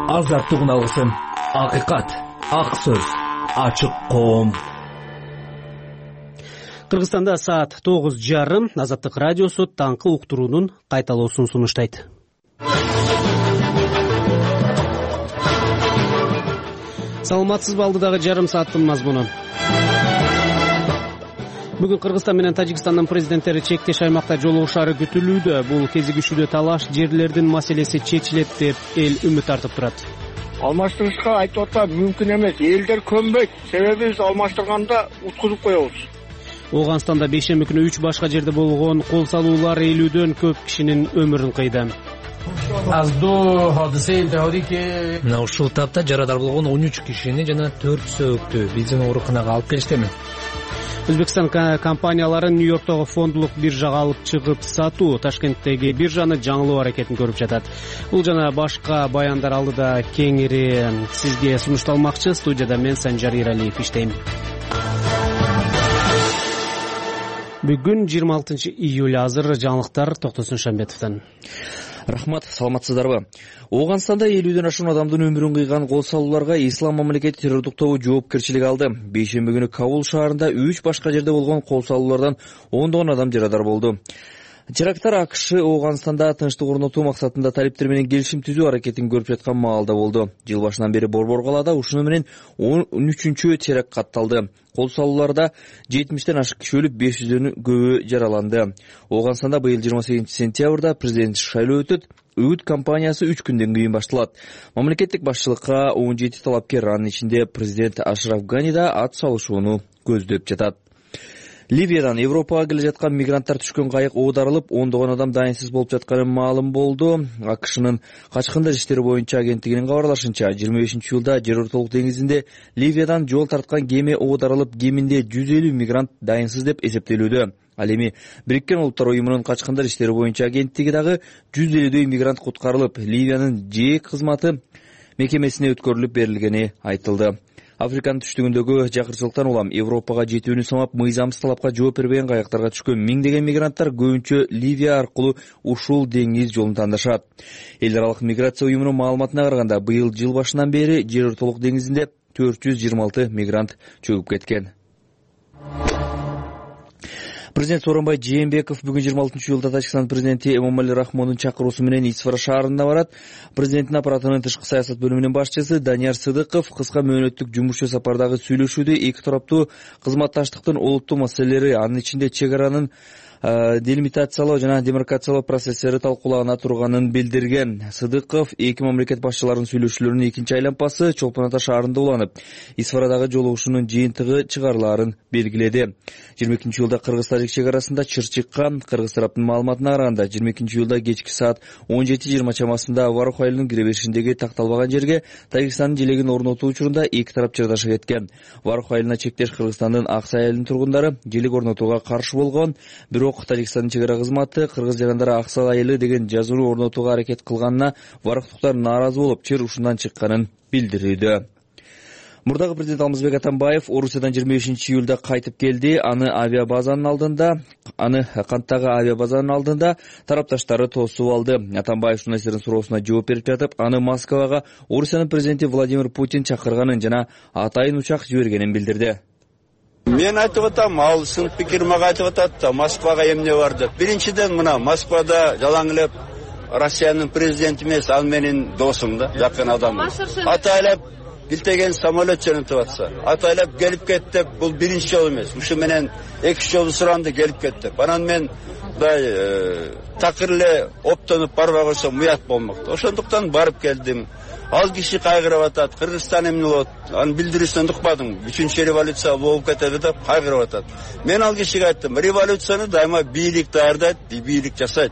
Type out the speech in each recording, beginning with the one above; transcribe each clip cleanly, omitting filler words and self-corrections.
Азаттык алгысын, акыйкат, ак сөз, ачык коом. Кыргызстанда саат 9:30. Азаттык радиосу таңкы уктуруунун кайталоосун сунуштайт. Саламатсызбы, алдыдагы жарым сааттын мазмуну. Бүгүн Кыргызстан менен Тажикстандын президенттери чектеш аймакта жолугушаары күтүлүүдө. Бул кезигишүүдө талаш жерлердин маселеси чечилет деп эл үмүт артып турат. Алмаштырышка айтып атам, мүмкүн эмес. Элдер көнбөйт. Себеби биз алмаштырганда уткузуп коебуз. Ооганстанда бейшемби күнү 3 башка жерде болгон кол салуулар элүүдөн көп кишинин өмүрүн кыйды. Мына ушул тапта жарадар болгон 13 кишини жана 4 сөөктү биздин ооруканага алып келиштеми. Өзбекстан компаниялары Нью-Йорктогу фондулук биржага алып чыгып сатуу, Ташкенттеги биржаны жаңылоо аракетин көрүп жатат. Бул жана башка баяндар алдыда кеңири сизге сунушталмакчы. Студияда мен Санжар Иралиев иштейм. Бүгүн 26 июль. Азыр жаңылыктар Токтосун Шамбетовдон. Рахмат, саламатсыздарбы? Ооганстанда 50ден ашуун адамдын өмүрүн кыйган кол салууларга Ислам мамлекети террордук тобу жоопкерчилик алды. Бейшемби күнү Кабул шаарында 3 башка жерде болгон кол салуулардан ондогон адам жарадар болду. Теракттар АКШ Ооганстанда тынчтык орнотуу максатында талиптер менен келишим түзүү аракетин көрүп жаткан маалда болду. Жыл башынан бери Борбор калаада ушуну менен 13-чү теракт катталды. Кол салууларда 70ден ашык киши өлүп, 500дөн көбү жараланды. Ооганстанда быйыл 28 сентябрда президент шайлоо өтөт. Үгүт кампаниясы 3 күндөн кийин башталат. Мамлекеттик башчылыкка 17 талапкер, анын ичинде президент Ашраф Гани да ат салышууну көздөп жатат. Ливиядан Европага келе жаткан мигранттар түшкөн кайык оодарылып, ондогон адам дайынсыз болуп жатканы маалым болду. АКШнын качкындар иштери боюнча агенттигинин кабарлашынча, 25-жылда Жер ортолук деңизинде Ливиядан жол тарткан кеме оодарылып, кеминде 150 мигрант дайынсыз деп эсептелүүдө. Ал эми Бириккен Улуттар уюмунун качкындар иштери боюнча агенттиги дагы 150 мигрант куткарылып, Ливиянын ЖЭК кызматы мекемесине өткөрүлүп берилгени айтылды. Африканын түштүгүндөгү жакырчылыктан улам Европага жетүүнү самап, мыйзамсыз талапка жооп бербеген кайыктарга түшкөн миңдеген мигранттар көбүнчө Ливия аркылуу ушул деңиз жолун тандашат. Эл аралык миграция уюмунун маалыматына караганда, быйыл жыл башынан бери Жер ортолук деңизинде 426 мигрант чөгүп кеткен. Президент Сооронбай Жээнбеков бүгүн 26 июлда Тажикстан президенти Эмомали Рахмондун чакыруусу менен Исфара шаарына барат. Президенттин аппаратынын тышкы саясат бөлүмүнүн башчысы Данияр Сыдыков кыска мөөнөттүк жумушчу сапардагы сүйлөшүүдө эки тараптуу кызматташтыктын олуттуу маселелери, анын ичинде чек аранын делимитациялоо жана демаркациялоо процесстери талкуулана турганын билдирген. Сыдыков эки мамлекет башчыларынын сүйлөшүүлөрүнүн экинчи айланпасы Чолпон Ата шаарында уланып, Исфарадагы жолугушуунун жыйынтыгы чыгарылаарын белгиледи. 22-июлда Кыргыз-Тажик чек арасында чыр чыккан. Кыргыз тараптын маалыматына караганда, 22-июлда кечки саат 17:20 чамасында Варух айылынын кире беришиндеги такталбаган жерге Тажикстандын желегин орнотуу учурунда эки тарап чырдаша кеткен. Варух айылына чектеш Кыргызстандын Аксай айылынын тургундары желек орнотууга каршы болгон, бирок Тажикстандын чек ара кызматы кыргыз жарандары Аксай айылы деген жазууну орнотууга аракет кылганына варухтуктар нааразы болуп, чыр ушундан чыкканын билдирүүдө. Мурдагы президент Алмазбек Атамбаев Орусиядан 25-июлда кайтып келди. Аны канттагы авиабазанын алдында тарапташтары тосуп алды. Атамбаев журналисттердин суроосуна жооп берип жатып, аны Москвага Орусиянын президенти Владимир Путин чакырганын жана атайын учак жибергенин билдирди. Мен айтып атам, ал сынып пикир мага айтып атат, Москвага эмне бар деп. Биринчиден мына Москвада жалаң элеп Россиянын президенти эмес, ал менин досум да, жакын адам. Атайлап билтеген самолет жөнөтүп атса, атайлап келип кет деп, бул биринчи жол эмес. Ушу менен экинчи жолу суранды, келип кет деп. Анан мен такыр эле оптонуп барбай койсом уят болмок. Ошондуктан барып келдим. Ал киши кайгырып атат, Кыргызстан эмне болот? Аны билдирүүсүнөн укпадым. 3-чү революция болуп кетеби деп кайгырып атат. Мен ал кишиге айттым, революцияны дайыма бийлик даярдайт, бийлик жасайт.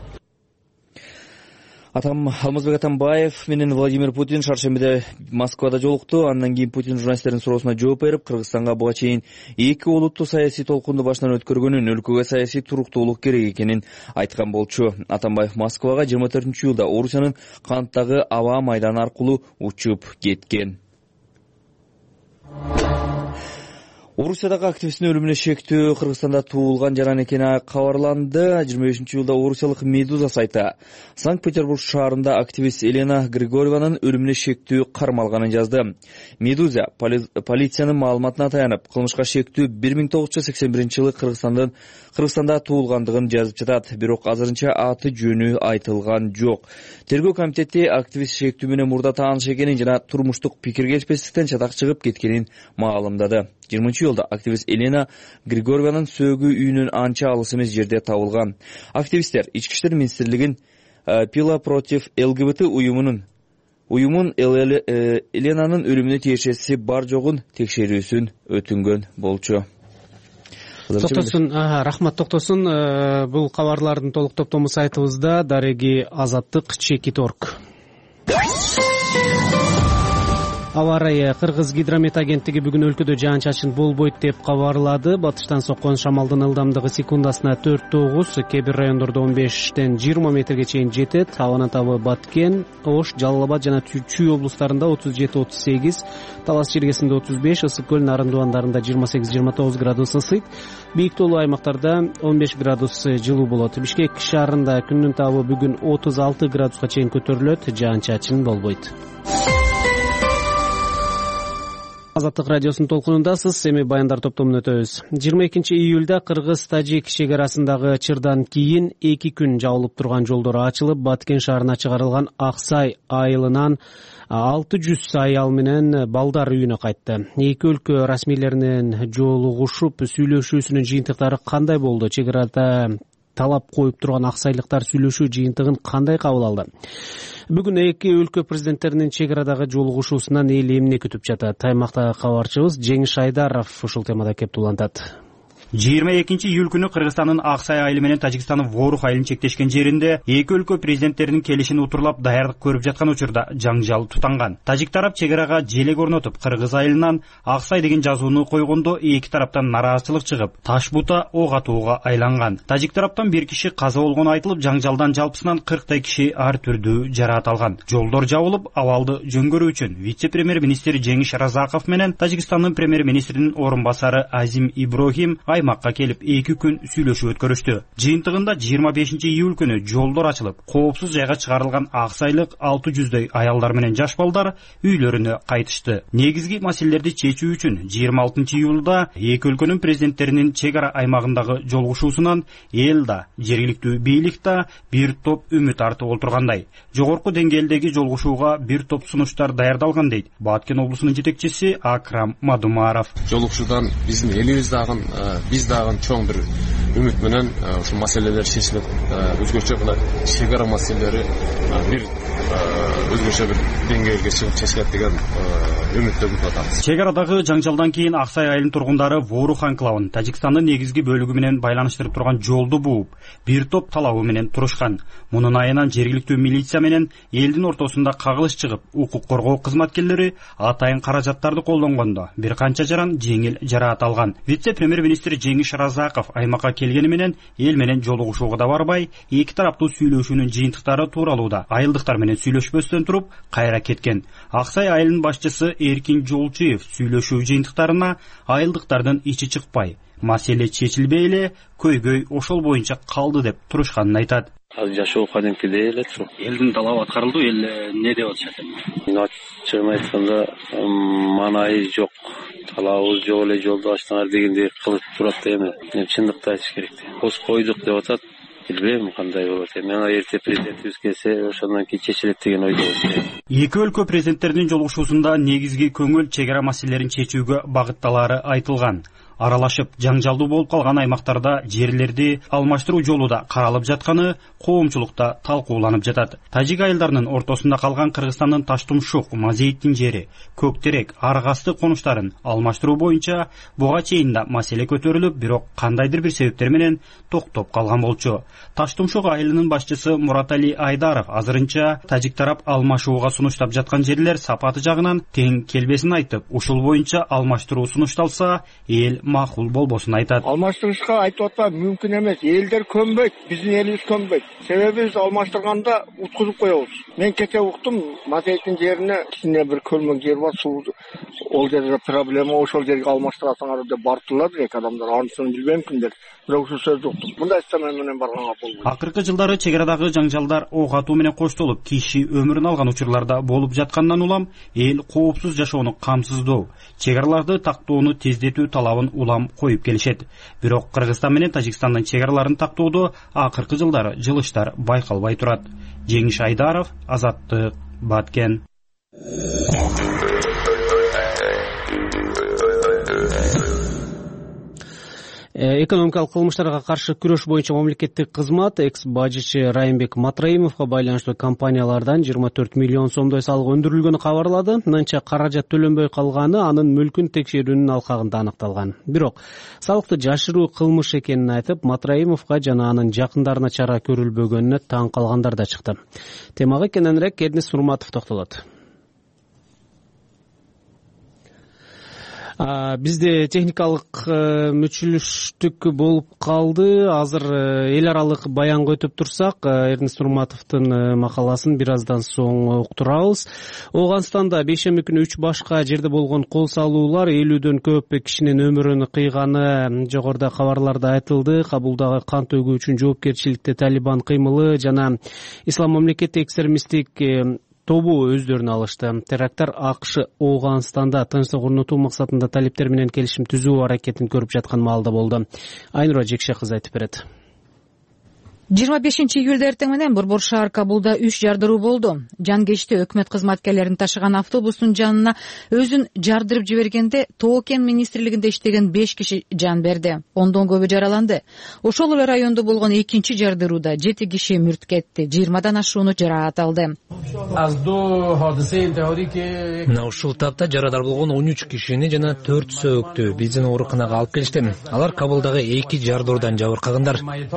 Алмазбек Атамбаев менен Владимир Путин шаршембиде Москвада жолукту. Андан кийин Путин журналисттердин суроосуна жооп берип, Кыргызстанга буга чейин эки олуттуу саясий толкунду башынан өткөргөнүн, өлкөгө саясий туруктуулук керек экенин айткан болчу. Атамбаев Москвага 24-июлда Орусиянын Канттагы аба майданы аркылуу учуп кеткен. Орусиядагы активисттин өлүмүнө шектөө Кыргызстанда туулган жаран экени кабарланды. 25-жылда орусиялык Медуза сайты Санкт-Петербург шаарында активист Елена Григорьеванын өлүмүнө шектөө кармалганын жазды. Медуза полициянын маалыматына таянып, кылмышка шектүү 1981-жылы Кыргызстанда туулгандыгын жазып жатат. Бирок азырынча аты жөнү айтылган жок. Тергөө комитети активист шектүү менен мурда тааныш экенин жана турмуштук пикир келишпестиктен чатак чыгып кеткенин маалымдады. 20-жылда активист Елена Григорьеванын сөөгү үйүнүн анча алыс эмес жерде табылган. Активисттер Ички иштер министрлигин Пила против ЛГБТ уюмун Еленанын өлүмүнө тиешеси бар жогун текшерүүсүн өтүнгөн болчу. Токтосун, рахмат токтосун. Бул кабарлардын толук топтому сайтыбызда дареги Азаттык /.org. Аба ырайы. Кыргыз гидромет агенттиги бүгүн өлкөдө жаан-чачын болбойт деп кабарлады. Батыштан соккон шамалдын ылдамдыгы секундасына 4-9, кээ бир райондордо 15-20 метрге чейин жетет. Абанын табы Баткен, Ош, Жалал Абад жана Чүй облустарында 37-38, Талас Чиргесинде 35, Ысык көл, Нарын Дубандарында 28-29 градус ысыйт. Бийик тоолуу аймактарда 15 градус жылуу болот. Бишкек шаарында күндүн табы бүгүн 36 градуска чейин көтөрүлөт. Жаан-чачын болбойт. Азаттык радиосунун толкунундасыз. Эми баяндар топтомун өтөбүз. 22-июлда Кыргыз-Тажик чегарасындагы чырдан кийин 2 күн жабылып турган жолдор ачылып, Баткен шаарына чыгарылган Аксай айылынан 600 аял менен балдар үйүнө кайтты. Эки өлкө расмийлеринин жолугушуп сүйлөшүүсүнүн жыйынтыктары кандай болду? Чегарада талап коюп турган аксайлыктар сүйлөшүү жыйынтыгын кандай кабыл алды? Бүгүн эки өлкө президенттеринин чегарадагы жолугушуусунан эл эмне күтүп жатат? Аймактагы кабарчыбыз Жеңиш Айдаров ушул темада кеп улантат. 22-июль күнү Кыргызстандын Аксай айылы менен Тажикстандын Ворух айылын чектешкен жеринде эки өлкө президенттеринин келишин утурлап даярдык көрүп жаткан учурда жаңжал тутанган. Тажик тарап чегарага желек орнотуп, Кыргыз айылынан Аксай деген жазууну койгондо эки тараптан нараазачылык чыгып, таш бута ок атууга айланган. Тажик тараптан 1 киши каза болгону айтылып, жаңжалдан жалпысынан 40 киши ар түрдүү жараат алган. Жолдор жабылып, абалды жөнгөрүү үчүн вице-премьер-министр Жеңиш Разаков менен Тажикстандын премьер-министринин орун басары Азим Иброхим аймакка келип 2 күн сүйлөшүү өткөрүштү. Жыйынтыгында 25-июль күнү жолдор ачылып, коопсуз жайга чыгарылган аксайлык 600дөй аялдар менен жаш балдар үйлөрүнө кайтышты. Негизги маселелерди чечүү үчүн 26-июлда эки өлкөнүн президенттеринин чегара аймагындагы жолугушуусунан эл да, жергиликтүү бийлик да бир топ үмүт артып олтургандай. Жогорку деңгээлдеги жолугушууга бир топ сунуштар даярдалган дейт Баткен облусунун жетекчиси Акрам Мадумаров. Жолугушуудан биздин элибиз дагы биз дагы чоң бир үмүт менен ушул маселелер чечилип, өзгөчө мына чегара маселелери бир өзгөчө бир деңгээлге чыгып чечилет деген үмүттө күтүп атабыз. Чегарадагы жаңжалдан кийин Аксай айылынын тургундары Ворух анклавын Тажикстандын негизги бөлүгү менен байланыштырып турган жолду бууп, бир топ талабы менен турушкан. Мунун айынан жергиликтүү милиция менен элдин ортосунда кагылыш чыгып, укук коргоо кызматкерлери атайын каражаттарды колдонгондо бир канча жаран жеңил жараат алган. Вице-премьер-министр Жеңиш Разаков аймакка келгени менен эл менен жолугушууга да барбай, эки тараптуу сүйлөшүүнүн жыйынтыктары тууралуу да айылдыктар менен сүйлөшпөстөн туруп кайра кеткен. Аксай айылынын башчысы Эркин Жолчуев сүйлөшүү жыйынтыктарына айылдыктардын ичи чыкпай, маселе чечилбей эле көйгөй ошол боюнча калды деп турушканын айтат. Жашоо кадимкидей эле туруп. Элдин талабы аткарылды, эл не деп атышат? Ачыгын айтканда маанайы жок. Талабыбыз жок эле, жолду ачтыңар дегендей кылып турат да эми. Чындыкты айтыш керек. Кос койдук деп атат. Билбейм кандай болот. Мен эрте президентибиз келсе, ошондон кийин чечилет деген ойдобуз. Эки өлкө президенттеринин жолугушуусунда негизги көңүл чегара маселелерин чечүүгө багытталары айтылган. Аралашып, жаңжалдуу болуп калган аймактарда жерлерди алмаштыруу жолу да каралып жатканы коомчулукта талкууланып жатат. Тажик айылдарынын ортосунда калган Кыргызстандын Таштумшук, Мазейиттин жери, Көктерек, Аргасты конуштарын алмаштыруу боюнча буга чейин да маселе көтөрүлүп, бирок кандайдыр бир себептер менен токтоп калган болчу. Таштумшук айылынын башчысы Муратали Айдаров азырынча тажик тарап алмашууга сунуштап жаткан жерлер сапаты жагынан тең келбесин айтып, ушул боюнча алмаштыруу сунушталса, эл макул болбосун айтат. Алмаштырышка айтып атпам, мүмкүн эмес. Элдер көнбөйт, биздин элибиз көнбөйт. Себеби биз алмаштырганда уткузуп коебуз. Мен кече уктум, Матейдин жерине кичине бир көлмөк жер бар, суу ол жерде проблема, ошол жерге алмаштырасыңар деп бартылар дейт адамдар. Анысын билбейм кимдер. Бирок ушул сөздү уктум. Мындай система менен барганга болбойт. Акыркы жылдары чек арадагы жаңжалдар ок атуу менен коштолуп, киши өмүрүн алган учурларда болуп жаткандан улам эл коопсуз жашоону камсыздоо, чек араларды тактоону тездетүү талабын улам коюп келишет. Бирок Кыргызстан менен Тажикстандын чек араларын тактоодо акыркы жылдары жылыштар байкалбай турат. Жеңиш Айдаров, Азаттык, Баткен. Экономикалык кылмыштарга каршы күрөш боюнча мамлекеттик кызмат экс-бажычы Райымбек Матраимовго байланыштуу компаниялардан 24 миллион сомдой салык өндүрүлгөнү кабарлады. Мынча каражат төлөнбөй калганы анын мүлкүн текшерүүнүн алкагында аныкталган. Бирок салыкты жашыруу кылмыш экенин айтып, Матраимовго жана анын жакындарына чара көрүлбөгөнүнө таң калгандар да чыкты. Темага кененирээк Эрнест Нурматов токтолот. Бизде техникалык мүчүлүштүк болуп калды. Азыр эл аралык баянга өтүп турсак, Эрнест Нурматовдун макаласын бир аздан соң уктурабыз. Ооганстанда бейшемби күнү 3 башка жерде болгон кол салуулар 50дөн көп кишинин өмүрүн кыйганы жогоруда кабарларда айтылды. Кабулдагы кан төгүү үчүн жоопкерчиликти Талибан кыймылы жана Ислам мамлекети экстремисттик тобу өздөрүнө алышты. Теракттар АКШ Ооганстанда тынчтык орнотуу максатында талиптер менен келишим түзүү аракетин көрүп жаткан маалда болду. Айнура Жекше кызы айтып берет. 25-июлда эртең менен Борбор шаар Кабулда 3 жардыруу болду. Жангечти өкмөт кызматкерлерин ташыган автобустун жанына өзүн жардырып жибергенде Тоокен министрлигинде иштеген 5 киши жан берди. Ондон көбү жараланды. Ошол эле райондо болгон экинчи жардырууда 7 киши мүрт кетти, 20дан ашууну жараат алды. Мына ушул тапта жарадар болгон 13 кишини жана 4 сөөктү биздин ооруканага алып келишти. Алар Кабулдагы 2 жардыруудан жабыркагандар.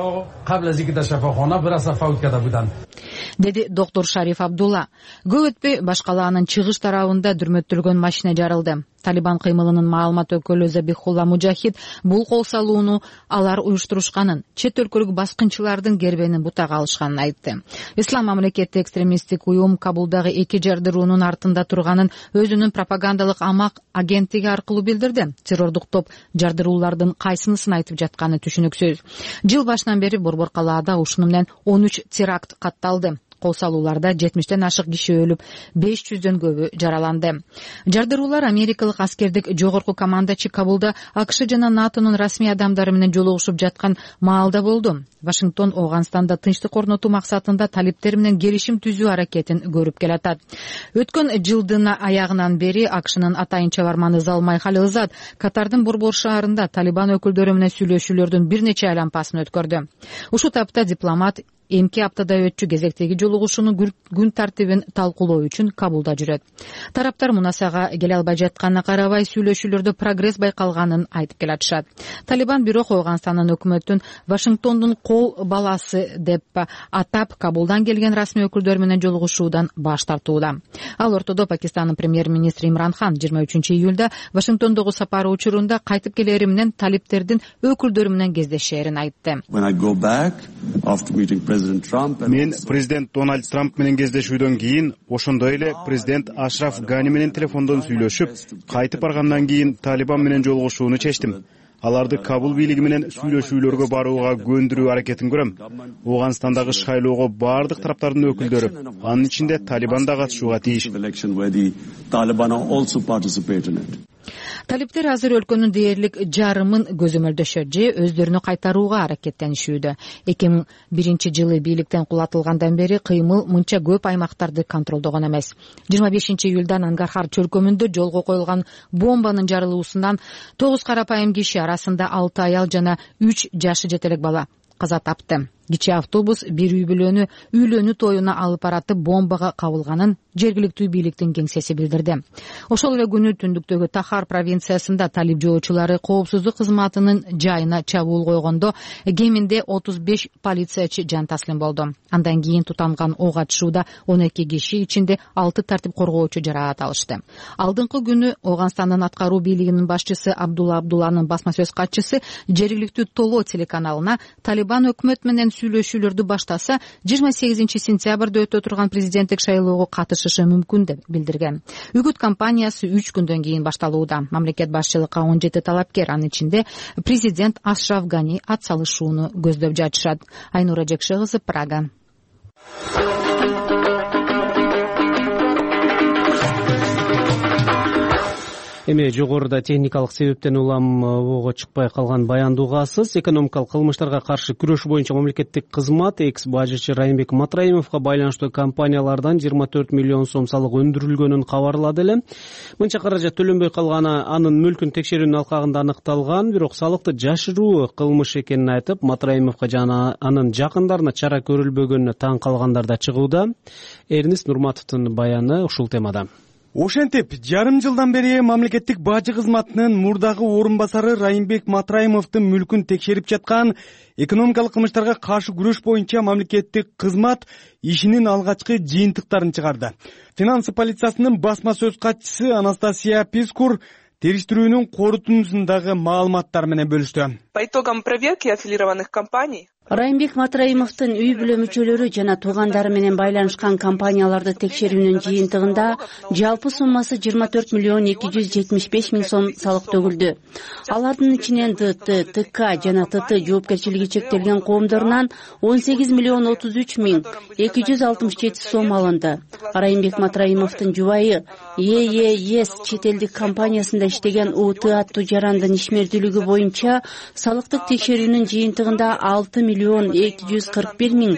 Деди доктор Шариф Абдулла. Көп өтпөй башкалаанын чыгыш тарабында дүрмөттөлгөн машина жарылды. Талибан кыймылынын маалымат өкүлү Забихулла Мужахид бул кол салууну алар уюштурушканын, чет өлкөлүк баскынчылардын гербенин бутага алышканын айтты. Ислам мамлекети экстремисттик уюм Кабулдагы 2 жардыруунун артында турганын өзүнүн пропагандалык амак агенттиги аркылуу билдирди. Террордук топ жардыруулардын кайсынысын айтып жатканы түшүнүксүз. Жыл башынан бери Борбор калаада ушуну менен 13 теракт катталды. Кол салууларда 70ден ашык киши өлүп, 500дөн көбү жараланды. Жардыруулар америкалык аскердик жогорку командачы Кабулда АКШ жана НАТОнун расмий адамдары менен жолугушуп жаткан маалда болду. Вашингтон Ооганстанда тынчтык орнотуу максатында талиптер менен келишим түзүү аракетин көрүп келатат. Өткөн жылдын аягынан бери АКШнын атайын чабарманы Залмай Халилзад Катардын Борбор шаарында Талибан өкүлдөрү менен сүйлөшүүлөрдүн бир нече айланпасын өткөрдү. Ушул тапта дипломат эмки аптада өтчү кезектеги жолугушуунун күн тартибин талкуулоо үчүн Кабулда жүрөт. Тараптар мунасага келе албай жатканына карабай сүйлөшүүлөрдө прогресс байкалганын айтып келатышат. Талибан бирок Ооганстандын өкмөтүн Вашингтондун кол баласы деп атап Кабулдан келген расмий өкүлдөр менен жолугушуудан баш тартууда. Ал ортодо Пакистандын премьер-министри Имран Хан 23-июлда Вашингтондогу сапары учурунда кайтып келери менен талиптердин өкүлдөрү менен кездешээрин айтты. Мен президент Дональд Трамп менен кездешүүдөн кийин, ошондой эле президент Ашраф Гани менен телефондон сүйлөшүп, кайтып баргандан кийин Талибан менен жолугушууну чечтим. Аларды Кабул бийлиги менен сүйлөшүүлөргө барууга көндүрүү аракетин көрөм. Ооганстандагы шайлоого бардык тараптардын өкүлдөрү, анын ичинде Талибан да катышууга тийиш. Талиптер азыр өлкөнүн дээрлик жарымын көзөмөлдөшөт же өздөрүнө кайтарууга аракеттенишүүдө. 2001-жылы бийликтен кулатылгандан бери кыймыл мынча көп аймактарды контролдогон эмес. 25-июлда Нангархар чөлкөмүндө жолго коюлган бомбанын жарылуусунан 9 карапайым киши арасында 6 аял жана 3 жашы жетелек бала каза тапты. Кичи автобус бир үй бүлөнү үйлөнүү тоюна алып баратып бомбага кабылганын жергиликтүү бийликтин кеңсеси билдирди. Ошол эле күнү түндүктөгү Тахар провинциясында талиб жоочулары коопсуздук кызматынын жайына чабуул койгондо кеминде 35 полициячы жан таслим болду. Андан кийин тутанган ок атышууда 12 киши ичинде 6 тартип коргоочу жараат алышты. Алдыңкы күнү Ооганстандын аткаруу бийлигинин башчысы Абдулла Абдулланын басма сөз катчысы жергиликтүү Толо телеканалына Талибан өкмөт менен сүйлөшүүлөрдү баштаса 28 сентябрда өтө турган президенттик шайлоого катышышы мүмкүн деп билдирген. Үгүт кампаниясы 3 күндөн кийин башталууда. Мамлекет башчылыкка 17 талапкер, анын ичинде президент Ашраф Гани атсалышууну көздөп жатышат. Айнура Жекше кызы, Прага. Эми жогоруда техникалык себептен улам ого чыкпай калган баянды угасыз. Экономикалык кылмыштарга каршы күрөш боюнча мамлекеттик кызмат экс-бажычы Райымбек Матраимовго байланыштуу компаниялардан 24 миллион сом салык өндүрүлгөнүн кабарлады эле. Мынча каражат төлөнбөй калганы анын мүлкүн текшерүүнүн алкагында аныкталган, бирок салыкты жашыруу кылмыш экенин айтып, Матраимовго жана анын жакындарына чара көрүлбөгөнүнө таң калгандар да чыгууда. Эрнис Нурматовдун баяны ушул темада. Ошентип, жарым жылдан бери мамлекеттик бажы кызматынын мурдагы орун басары Райымбек Матраимовдун мүлкүн текшерип жаткан экономикалык кылмыштарга каршы күрөш боюнча мамлекеттик кызмат ишинин алгачкы жыйынтыктарын чыгарды. Финансы полициясынын басма сөз катчысы Анастасия Пискур териштирүүнүн корутундусундагы маалыматтар менен бөлүштү. По итогам проверки аффилированных компаний Райымбек Матраимовдун үй бүлө мүчөлөрү жана туугандары менен байланышкан компанияларды текшерүүнүн жыйынтыгында жалпы суммасы 24 миллион 275 миң сом салык төгүлдү. Алардын ичинен ДТ, ТК жана ТТ жоопкерчилиги чектелген коомдорунан 18 миллион 33 миң 267 сом алынды. Райымбек Матраимовдун жубайы ЕЕС чет элдик компаниясында иштеген УТ аттуу жарандын ишмердүүлүгү боюнча салыктык текшерүүнүн жыйынтыгында 6 миллион 241 миң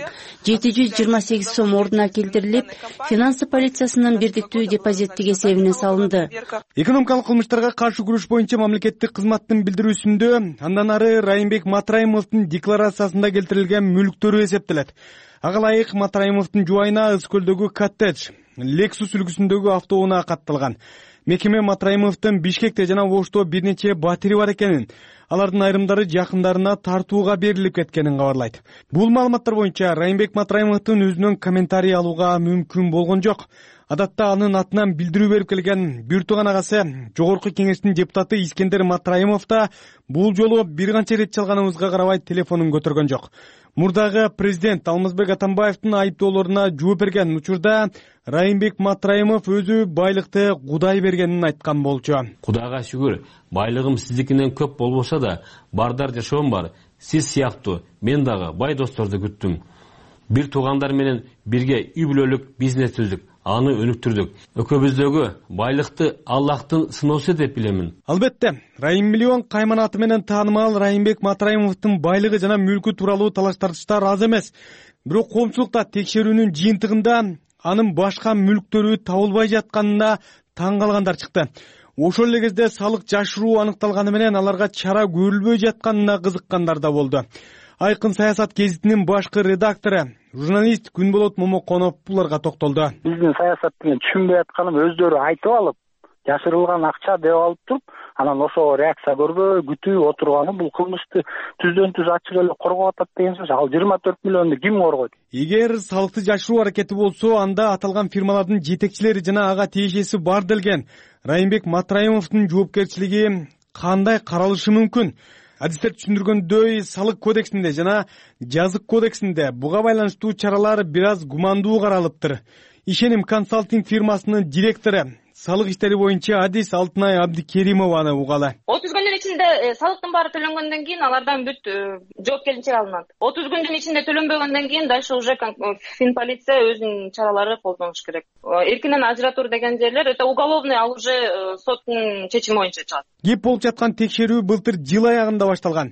728 сом ордуна келтирилип, финансы полициясынын бирдиктүү депозиттик эсебине салынды. Экономикалык кылмыштарга каршы күрөш боюнча мамлекеттик кызматтын билдирүүсүндө андан ары Райымбек Матраимовдун декларациясында келтирилген мүлктөрү эсептелет. Ага ылайык Матраимовдун жубайына Ызкөлдөгү коттедж, Lexus үлгүсүндөгү автоунаа катталган. Мекеме Матраимовдун Бишкекте жана Ошто бир нече батири бар экенин, алардын айрымдары жакындарына тартууга берилип кеткенин кабарлайт. Бул маалыматтар боюнча Райымбек Матраимовдун өзүнөн комментарий алууга мүмкүн болгон жок. Адатта анын атынан билдирүү берип келген бир тууган агасы Жогорку Кеңештин депутаты Искендер Матраимов да бул жолу бир канча ирет чалганыбызга карабай телефонун көтөргөн жок. Мурдагы президент Алмазбек Атамбаевдин айыптоолоруна жооп берген учурда Райымбек Матраимов өзү байлыкты Кудай бергенин айткан болчу. Кудайга шүгүр, байлыгым сиздикинен көп болбосо да, бардар жашоом бар. Сиз сыяктуу мен дагы бай досторду күттүм. Бир туугандар менен бирге үй бүлөлүк бизнес түздүк, аны өнүктүрдүк. Өкөбүздөгү байлыкты Аллахтын сыноосу деп билемин. Албетте, Райым миллион кайманаты менен таанымал Райымбек Матраимовдун байлыгы жана мүлкү тууралуу талаш-тартыштар аз эмес. Бирок коомчулукта текшерүүнүн жыйынтыгында анын башка мүлктөрү табылбай жатканына таң калгандар чыкты. Ошол эле кезде салык жашыруу аныкталганы менен аларга чара көрүлбөй жатканына кызыккандар да болду. Айкын саясат гезитинин башкы редактору, журналист Күнболот Момоконов буларга токтолду. Биздин саясатты түшүнбөй атканын өздөрү айтып алып, жашырылган акча деп алып туруп, анан ошого реакция көрбөй күтүп отурганы бул кылмышты түздөн түз ачык эле коргоп атат деген сөз. Ал 24 миллионду ким коргойт? Эгер салыкты жашыруу аракети болсо, анда аталган фирмалардын жетекчилери жана ага тиешеси бар делген Райымбек Матраимовдун жоопкерчилиги кандай каралышы мүмкүн? Адистер түшүндүргөндөй, салык кодексинде жана жазык кодексинде буга байланыштуу чаралар бир аз гумандуу каралыптыр. Ишеним консалтинг фирмасынын директору, салык иштери боюнча Адис Алтынай Абдикеримованы угалы. 30 күндүн ичинде салыктын баары төлөнгөндөн кийин алардан бүт жоопкерчилик алынат. 30 күндүн ичинде төлөнбөгөндөн кийин дальше уже финполиция өзүнүн чаралары колдонуш керек. Эркинен ажыратуу деген жерлер это уголовный, ал уже соттун чечими боюнча чыгат. Кеп болуп жаткан текшерүү былтыр жыл аягында башталган.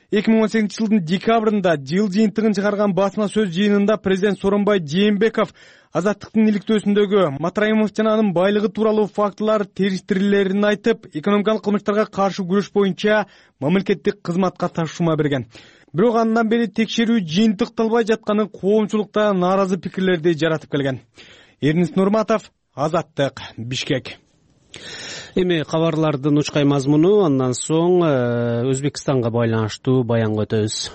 2018 жылдын декабрында жыл жыйынтыгын чыгарган басма сөз жыйынында президент Сооронбай Жээнбеков Азаттыктын иликтөөсүндөгү Матраимов жана анын байлыгы тууралуу фактылар териштирилерин айтып, экономикалык кылмыштарга каршы күрөш боюнча мамлекеттик кызматка тапшырма берген. бирок андан бери текшерүү жыйынтыкталбай жатканы коомчулукта нааразы пикирлерди жаратып келген. Эрнис Нурматов, Азаттык, Бишкек. Эми кабарлардын учкай мазмуну андан соң Өзбекстанга байланыштуу баянга өтөбүз.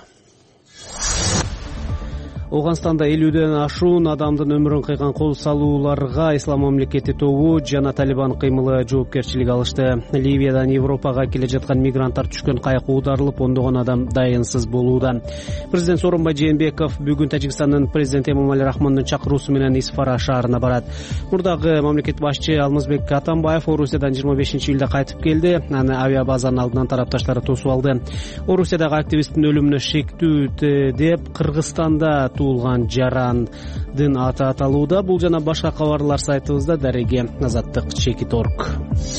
Ооганстанда 50ден ашуун адамдын өмүрүн кыйган кол салууларга Ислам мамлекети тобу жана Талибан кыймылы жоопкерчилик алышты. Ливиядан Европага келе жаткан мигранттар түшкөн кайык уударылып, ондогон адам дайынсыз болууда. Президент Сооронбай Жээнбеков бүгүн Тажикстандын президенти Эмомали Рахмондун чакыруусу менен Исфара шаарына барат. Мурдагы мамлекет башчы Алмазбек Атамбаев Орусиядан 25-июлда кайтып келди. Аны авиабазанын алдынан тарапташтары тосуп алды. Орусиядагы активисттин өлүмүнө шектүү деп Кыргызстанда туулган жарандын аты аталууда. Бул жана башка кабарлар сайтыбызда. Дареге Азаттык.org.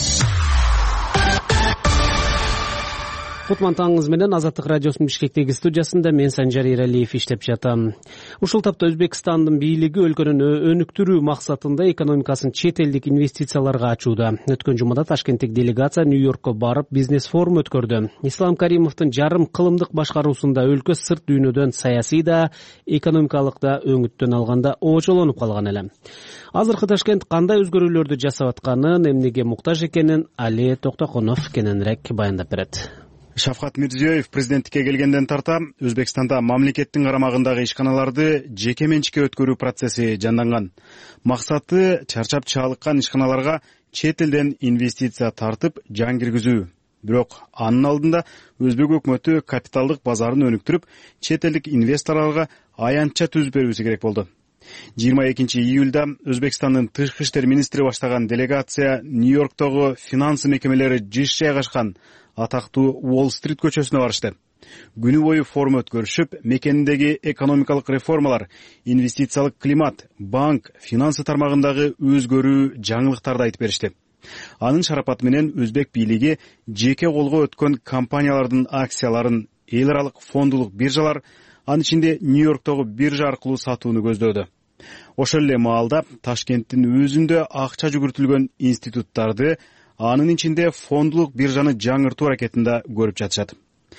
Кутман таңыңыз менен Азаттык радиосунун Бишкектеги студиясында мен Санжар Эралиев иштеп жатам. Ушул тапта Өзбекстандын бийлиги өлкөнүн өнүктүрүү максатында экономикасын чет элдик инвестицияларга ачууда. Өткөн жумада Ташкенттик делегация Нью-Йоркко барып бизнес форум өткөрдү. Ислам Каримовдун жарым кылымдык башкаруусунда өлкө сырт дүйнөдөн саясий да, экономикалык да өңүттөн алганда очолонуп калган эле. Азыркы Ташкент кандай өзгөрүүлөрдү жасап атканын, эмнеге муктаж экенин Али Токтоконов кененирээк баяндап берет. Шавкат Мирзиёев президенттикке келгенден тарта Өзбекстанда мамлекеттин карамагындагы ишканаларды жеке менчикке өткөрүү процесси жанданган. Максаты чарчап чалыккан ишканаларга чет элден инвестиция тартып жан киргизүү. Бирок анын алдында Өзбек өкмөтү капиталдык базарын өнүктүрүп, чет элдик инвесторлорго аянтча түзүп берүүсү керек болду. 22-июлда Өзбекстандын тышкы иштер министри баштаган делегация Нью-Йорктогу финансы мекемелери жыш жайгашкан атактуу Уолл-стрит көчөсүнө барышты. Күнү бою форум өткөрүшүп, мекениндеги экономикалык реформалар, инвестициялык климат, банк, финансы тармагындагы өзгөрүү жаңылыктарды айтып беришти. Анын шарапаты менен Өзбек бийлиги жеке колго өткөн компаниялардын акцияларын эл аралык фондулук биржалар, анын ичинде Нью-Йорктогу биржа аркылуу сатууну көздөөдү. Ошол эле маалда Ташкенттин өзүндө акча жүгүртүлгөн институттарды, анын ичинде фондулук биржаны жаңыртуу аракетинде көрүп жатышат.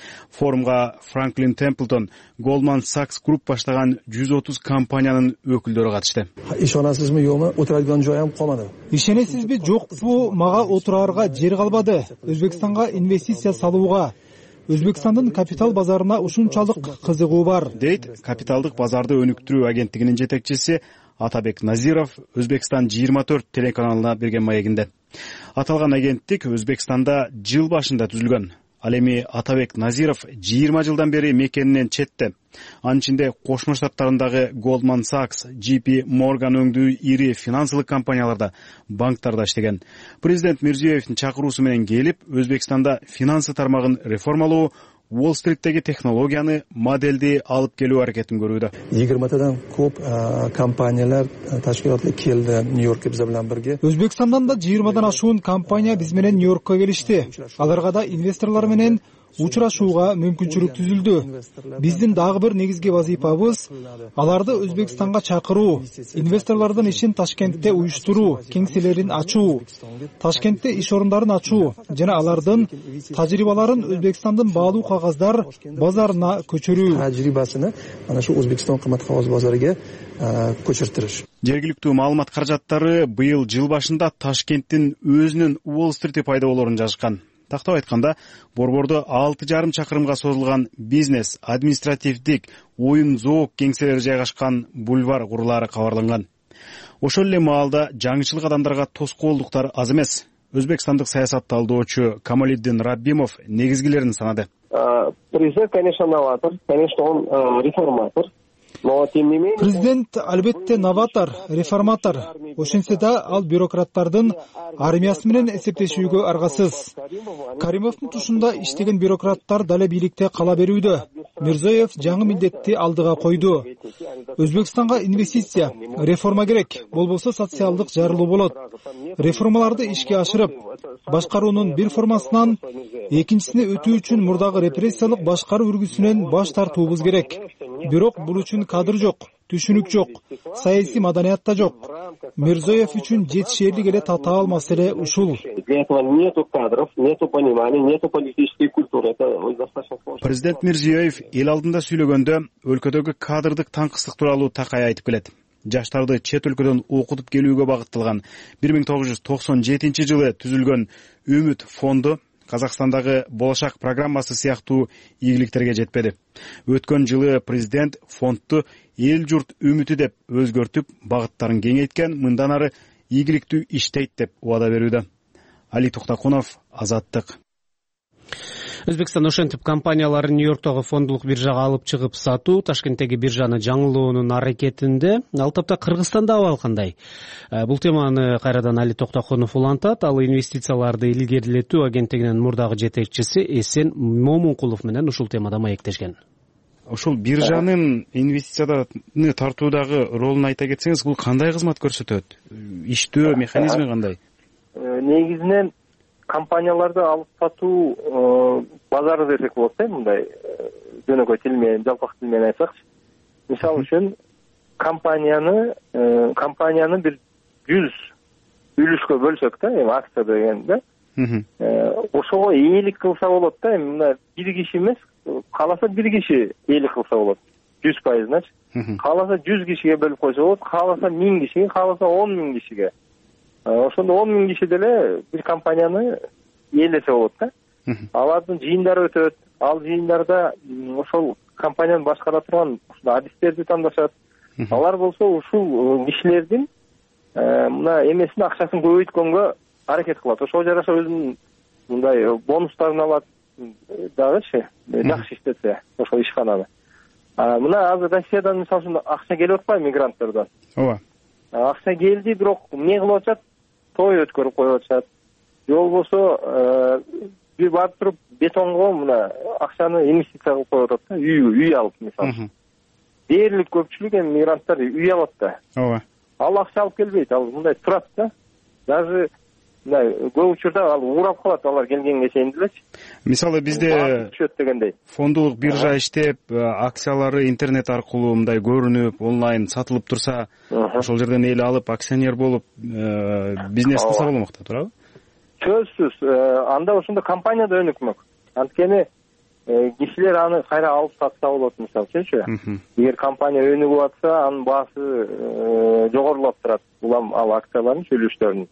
Форумга Франклин Темплтон, Goldman Sachs Group баштаган 130 компаниянын өкүлдөрү катышты. Ишенесизби, жокпу? Отурadigan joyum qolmadi. Ишенесизби, жокпу? Мага отураарга жер калбады. Өзбекстанга инвестиция салууга, Өзбекстандын капитал базарына ушунчалык кызыгуу бар, дейт капиталдык базарды өнүктүрүү агенттигинин жетекчиси Атабек Назиров Өзбекстан 24 телеканалына берген маегинде. Аталган агенттик Өзбекстанда жыл башында түзүлгөн. Ал эми Атабек Назиров 20 жылдан бери мекенинен четте. Анын ичинде Кошмо Штаттарындагы Goldman Sachs, JP Morgan өңдүү ири финансылык компанияларда, банктарда иштеген. Президент Мирзиёевдин чакыруусу менен келип, Өзбекстанда финансы тармагын реформалоо, Уолл-стриттеги технологияны, моделди алып келүү аракетин көрүүдө. 20тадан көп компаниялар, ташкилатлар келди Нью-Йоркко биз менен бирге. Өзбекстандан да 20дан ашуун компания биз менен Нью-Йоркко келишти. Аларга да инвесторлор менен учурашууга мүмкүнчүлүк түзүлдү. Биздин дагы бир негизги вазифабыз аларды Өзбекстанга чакыруу, инвесторлордун ишин Ташкентте уюштуруу, кеңселерин ачуу, Ташкентте иш орундарын ачуу жана алардын тажрыйбаларын Өзбекстандын баалуу кагаздар базарына көчүрүү. Тажрыйбасын ана шу Өзбекстан кымбат кагаз базарыга көчүртүрүш. Жергиликтүү маалымат каражаттары быйыл жыл башында Ташкенттин өзүнүн Уолл-стрити пайда болоорун жазышкан. Тактап айтканда, борбордо 6,5 чакырымга созулган бизнес, административдик, оюн зоок кеңселери жайгашкан бульвар курулаары кабарланган. Ошол эле маалда жаңычылык адамдарга тоскоолдуктар аз эмес. Өзбекстандык саясат талдоочу Камалиддин Раббимов негизгилерин санады. Президент, конечно, новатор, конечно, он реформатор. Президент албетте новатор, реформатор. Ошентсе да ал бюрократтардын армиясы менен эсептешүүгө аргасыз. Каримовдун тушунда иштеген бюрократтар дале бийликте кала берүүдө. Мирзиёев жаңы милдетти алдыга койду. Өзбекстанга инвестиция, реформа керек, болбосо социалдык жарылуу болот. Реформаларды ишке ашырып, башкаруунун бир формасынан экинчисине өтүү үчүн мурдагы репрессиялык башкаруу үргүсүнөн баш тартуубуз керек. Бирок бул үчүн кадр жок. түшүнүк жок, саясий маданият да жок. Мирзиёев үчүн жетишерлик эле татаал маселе ушул. Для этого нету кадров, нету понимания, нету политической культуры. Это достаточно сложно. Президент Мирзиёев эл алдында сүйлөгөндө өлкөдөгү кадрдык таңкыстык тууралуу такай айтып келет. Жаштарды чет өлкөдөн окутуп келүүгө багытталган 1997 жылы түзүлгөн Үмүт фонду Казакстандагы Болашак программасы сыяктуу ийгиликтерге жетпеди. Өткөн жылы президент фондду эл журт үмүтү деп өзгөртүп, багыттарын кеңейткен, мындан ары ийгиликтүү иштейт деп убада берүүдө. Али Токтокунов, Азаттык. Өзбекстан ошентип компанияларын Нью-Йорктогу фондулук биржага алып чыгып сатуу, Ташкенттеги биржаны жаңылоонун аракетинде. Ал тапта Кыргызстанда абал кандай? Бул теманы кайрадан Али Токтокунов улантат. Ал инвестицияларды илгерилетүү агенттигинин мурдагы жетекчиси Эсен Момункулов менен ушул темада маектешкен. Ушул биржанын инвестицияны тартуудагы ролун айта кетсеңиз, бул кандай кызмат көрсөтөт? Иштөө механизми кандай? Негизинен компанияларды алып сатуу базары десек болот да, мындай жөнөкөй тил менен, жалпак тил менен айтсакчы. Мисалы үчүн компанияны бир 100 үлүшкө бөлсөк да, эми акция деген да. Ошого ээлик кылса болот да, эми мына бир киши эмес, кааласа бир киши ээлик кылса болот. 100%-начы. Кааласа 100 кишиге бөлүп койсо болот, кааласа 1000 кишиге, кааласа 10 000 кишиге. Ошондо 10 000 киши деле бир компанияны ээлесе болот да. Алардын жыйындары өтөт. Ал жыйындарда ошол компанияны башкара турган адистерди тандашат. Алар болсо ушул кишилердин мына эмесин акчасын көбөйткөнгө аракет кылат. Ошого жараша өзүнүн мындай бонустарын алат дагычы, жакшы иштесе ошол ишкананы. Мына азыр Россиядан мисалы үчүн акча келип атпайбы мигранттардан? Ооба. Акча келди, бирок эмне кылып атышат? Той өткөрүп коюп атышат. Же болбосо бир барып туруп бетонго мына акчаны инвестиция кылып коюп атат да, үй алып мисалы. Дээрлик көпчүлүк эми мигранттар үй алат да. Ооба. Ал акча алып келбейт, ал мындай турат да. Даже мындай көп учурда ал уурап калат, алар келгенге чейин делечи. Мисалы бизде фондулук биржа иштеп, акциялары интернет аркылуу мындай көрүнүп, онлайн сатылып турса, ошол жерден эл алып, акционер болуп, бизнес кылса болмок да, туурабы? Сөзсүз. Анда ошондо компания да өнүкмөк. Анткени кишилер аны кайра алып сатса болот, мисалы үчүнчү. Эгер компания өнүгүп атса, анын баасы жогорулап турат. Бул ал акциялардын үлүштөрүнүн.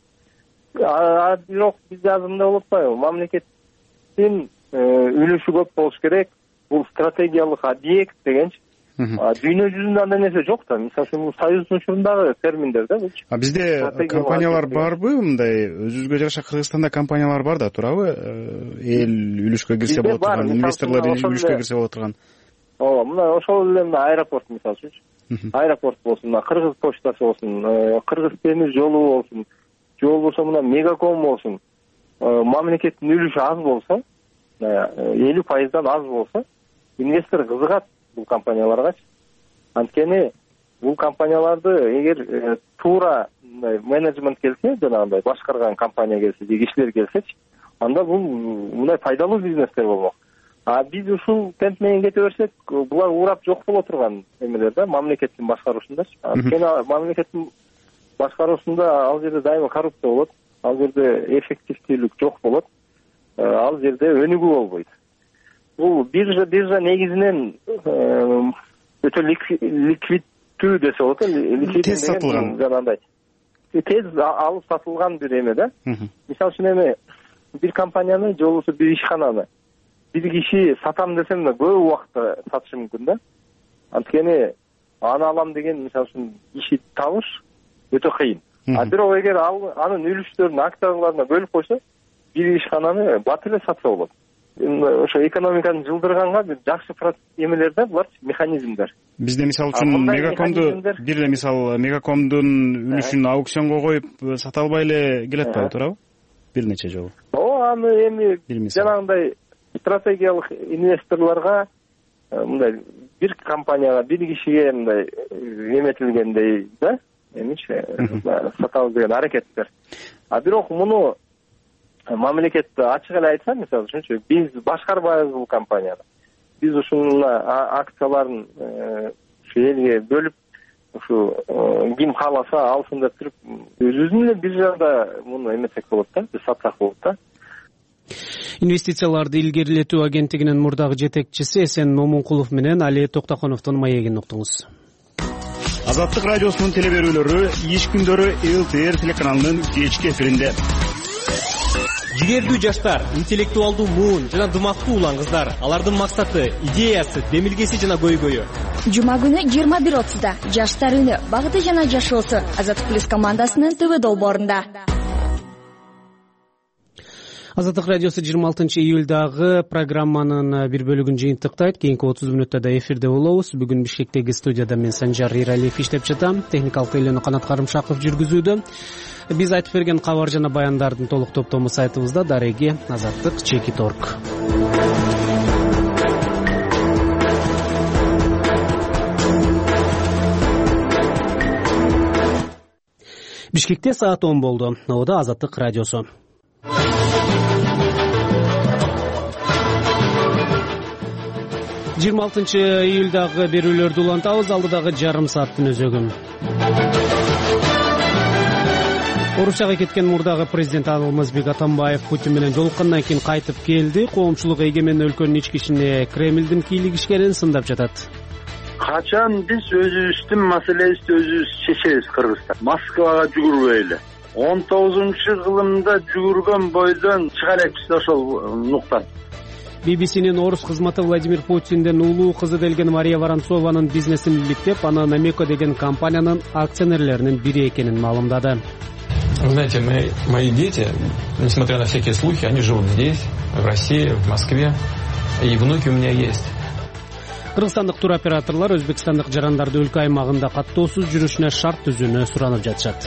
Бирок бизде азыр мындай болуп атпайбы? Мамлекеттин үлүшү көп болуш керек. Бул стратегиялык объект дегенчи. Дүйнө жүзүндө андай нерсе жок да. Мисалы үчүн Союздун учурундагы терминдер да бул. Бизде компаниялар барбы? Мындай өзүбүзгө жараша Кыргызстанда компаниялар бар да, туурабы? Эл үлүшкө кирсе болот турган, инвесторлор үлүшкө кирсе болот турган. Ооба, мына ошол эле аэропорт мисалы үчүн. Аэропорт болсун, Кыргыз почтасы болсун, Кыргыз темир жолу болсун, же болбосо мына Мегаком болсун. Мамлекеттин үлүшү аз болсо, 50%-дан аз болсо, инвестор кызыгат бул компанияларга. Анткени бул компанияларды эгер туура менеджмент келсе, жанагындай башкарган компания келсе, же кишилер келсечи, анда бул мындай пайдалуу бизнестер болмок. Биз ушул темп менен кете берсек, булар уурап жок боло турган эмелер да, мамлекеттин башкаруусундачы. Анткени мамлекеттин башкаруусунда ал жерде дайыма коррупция болот, ал жерде эффективдүүлүк жок болот, ал жерде өнүгүү болбойт. Бул биржа негизинен өтө ликвиддүү десе болот, тез сатылган, жанагындай тез алып сатылган бир эме да. Мисалы үчүн эми бир компанияны же болбосо бир ишкананы бир киши сатам десем да көп убакытта сатышы мүмкүн да. Анткени аны алам деген мисалы үчүн киши табыш өтө кыйын. Бирок эгер анын үлүштөрүн акцияларына бөлүп койсо, бир ишкананы бат эле сатса болот. Ошо экономиканы жылдырганга бир жакшы эмелер да, булар механизмдер. Бизде мисалы үчүн Мегакомду бир эле мисал Мегакомдун үлүшүн аукционго коюп сата албай эле келе атпайбы, туурабы? Бир нече жолу. Аны эми жанагындай стратегиялык инвесторлорго мындай бир компанияга, бир кишиге мындай эметилгендей да, эмичи сатабыз деген аракеттер. Бирок муну мамлекет ачык эле айтса, мисалы үчүнчү, биз башкарбайбыз бул компанияны. Биз ушунун акцияларын ушу элге бөлүп ушу ким кааласа алсын деп туруп өзүбүздүн эле биржада муну эметсек болот да, биз сатсак болот да. Инвестицияларды илгерилетүү агенттигинин мурдагы жетекчиси Эсен Момункулов менен Али Токтоконовдун маегин уктуңуз. Азаттык радиосунун телеберүүлөрү иш күндөрү ЛТР телеканалынын кечки эфиринде. Жигердүү жаштар, интеллектуалдуу муун жана дымактуу улан кыздар. Алардын максаты, идеясы, демилгеси жана көйгөйү. Жума күнү 21:30да Жаштар үнү, багыты жана жашоосу Азаттык плюс командасынын ТВ долбоорунда. Азаттык радиосу 26-июлдагы программанын бир бөлүгүн жыйынтыктайт. Кийинки 30 мүнөттө да эфирде болобуз. Бүгүн Бишкектеги студияда мен Санжар Иралиев иштеп жатам. Техникалык ыйлануу Канат Карымшаков жүргүзүүдө. Биз айтып берген кабар жана баяндардын толук топтому сайтыбызда. Дареги Азаттык.org. Бишкекте саат 10 болду. Ода Азаттык радиосу. июлдагы берүүлөрдү улантабыз. Алдыдагы жарым сааттын өзөгүн. Орусияга кеткен мурдагы президент Алмазбек Атамбаев Путин менен жолуккандан кийин кайтып келди. Коомчулук эгемен өлкөнүн ички ишине Кремлдин кийлигишкенин сындап жатат. Качан биз өзүбүздүн маселебизди өзүбүз чечебиз Кыргызстан. Москвага жүгүрбөйлү. 19-кылымда жүгүргөн бойдон чыга элекпиз ошол нуктан. BBC'нин орус кызматы Владимир Путинден улуу кызы делген Мария Воронцованын бизнесин иликтеп, аны Намеко деген компаниянын акционерлеринин бири экенин маалымдады. Вы знаете, мои дети, несмотря на всякие слухи, они живут здесь, в России, в Москве, и внуки у меня есть. Кыргызстандык туроператорлор өзбекстандык жарандарды өлкө аймагында каттоосуз жүрүшүнө шарт түзүүнү суранып жатышат.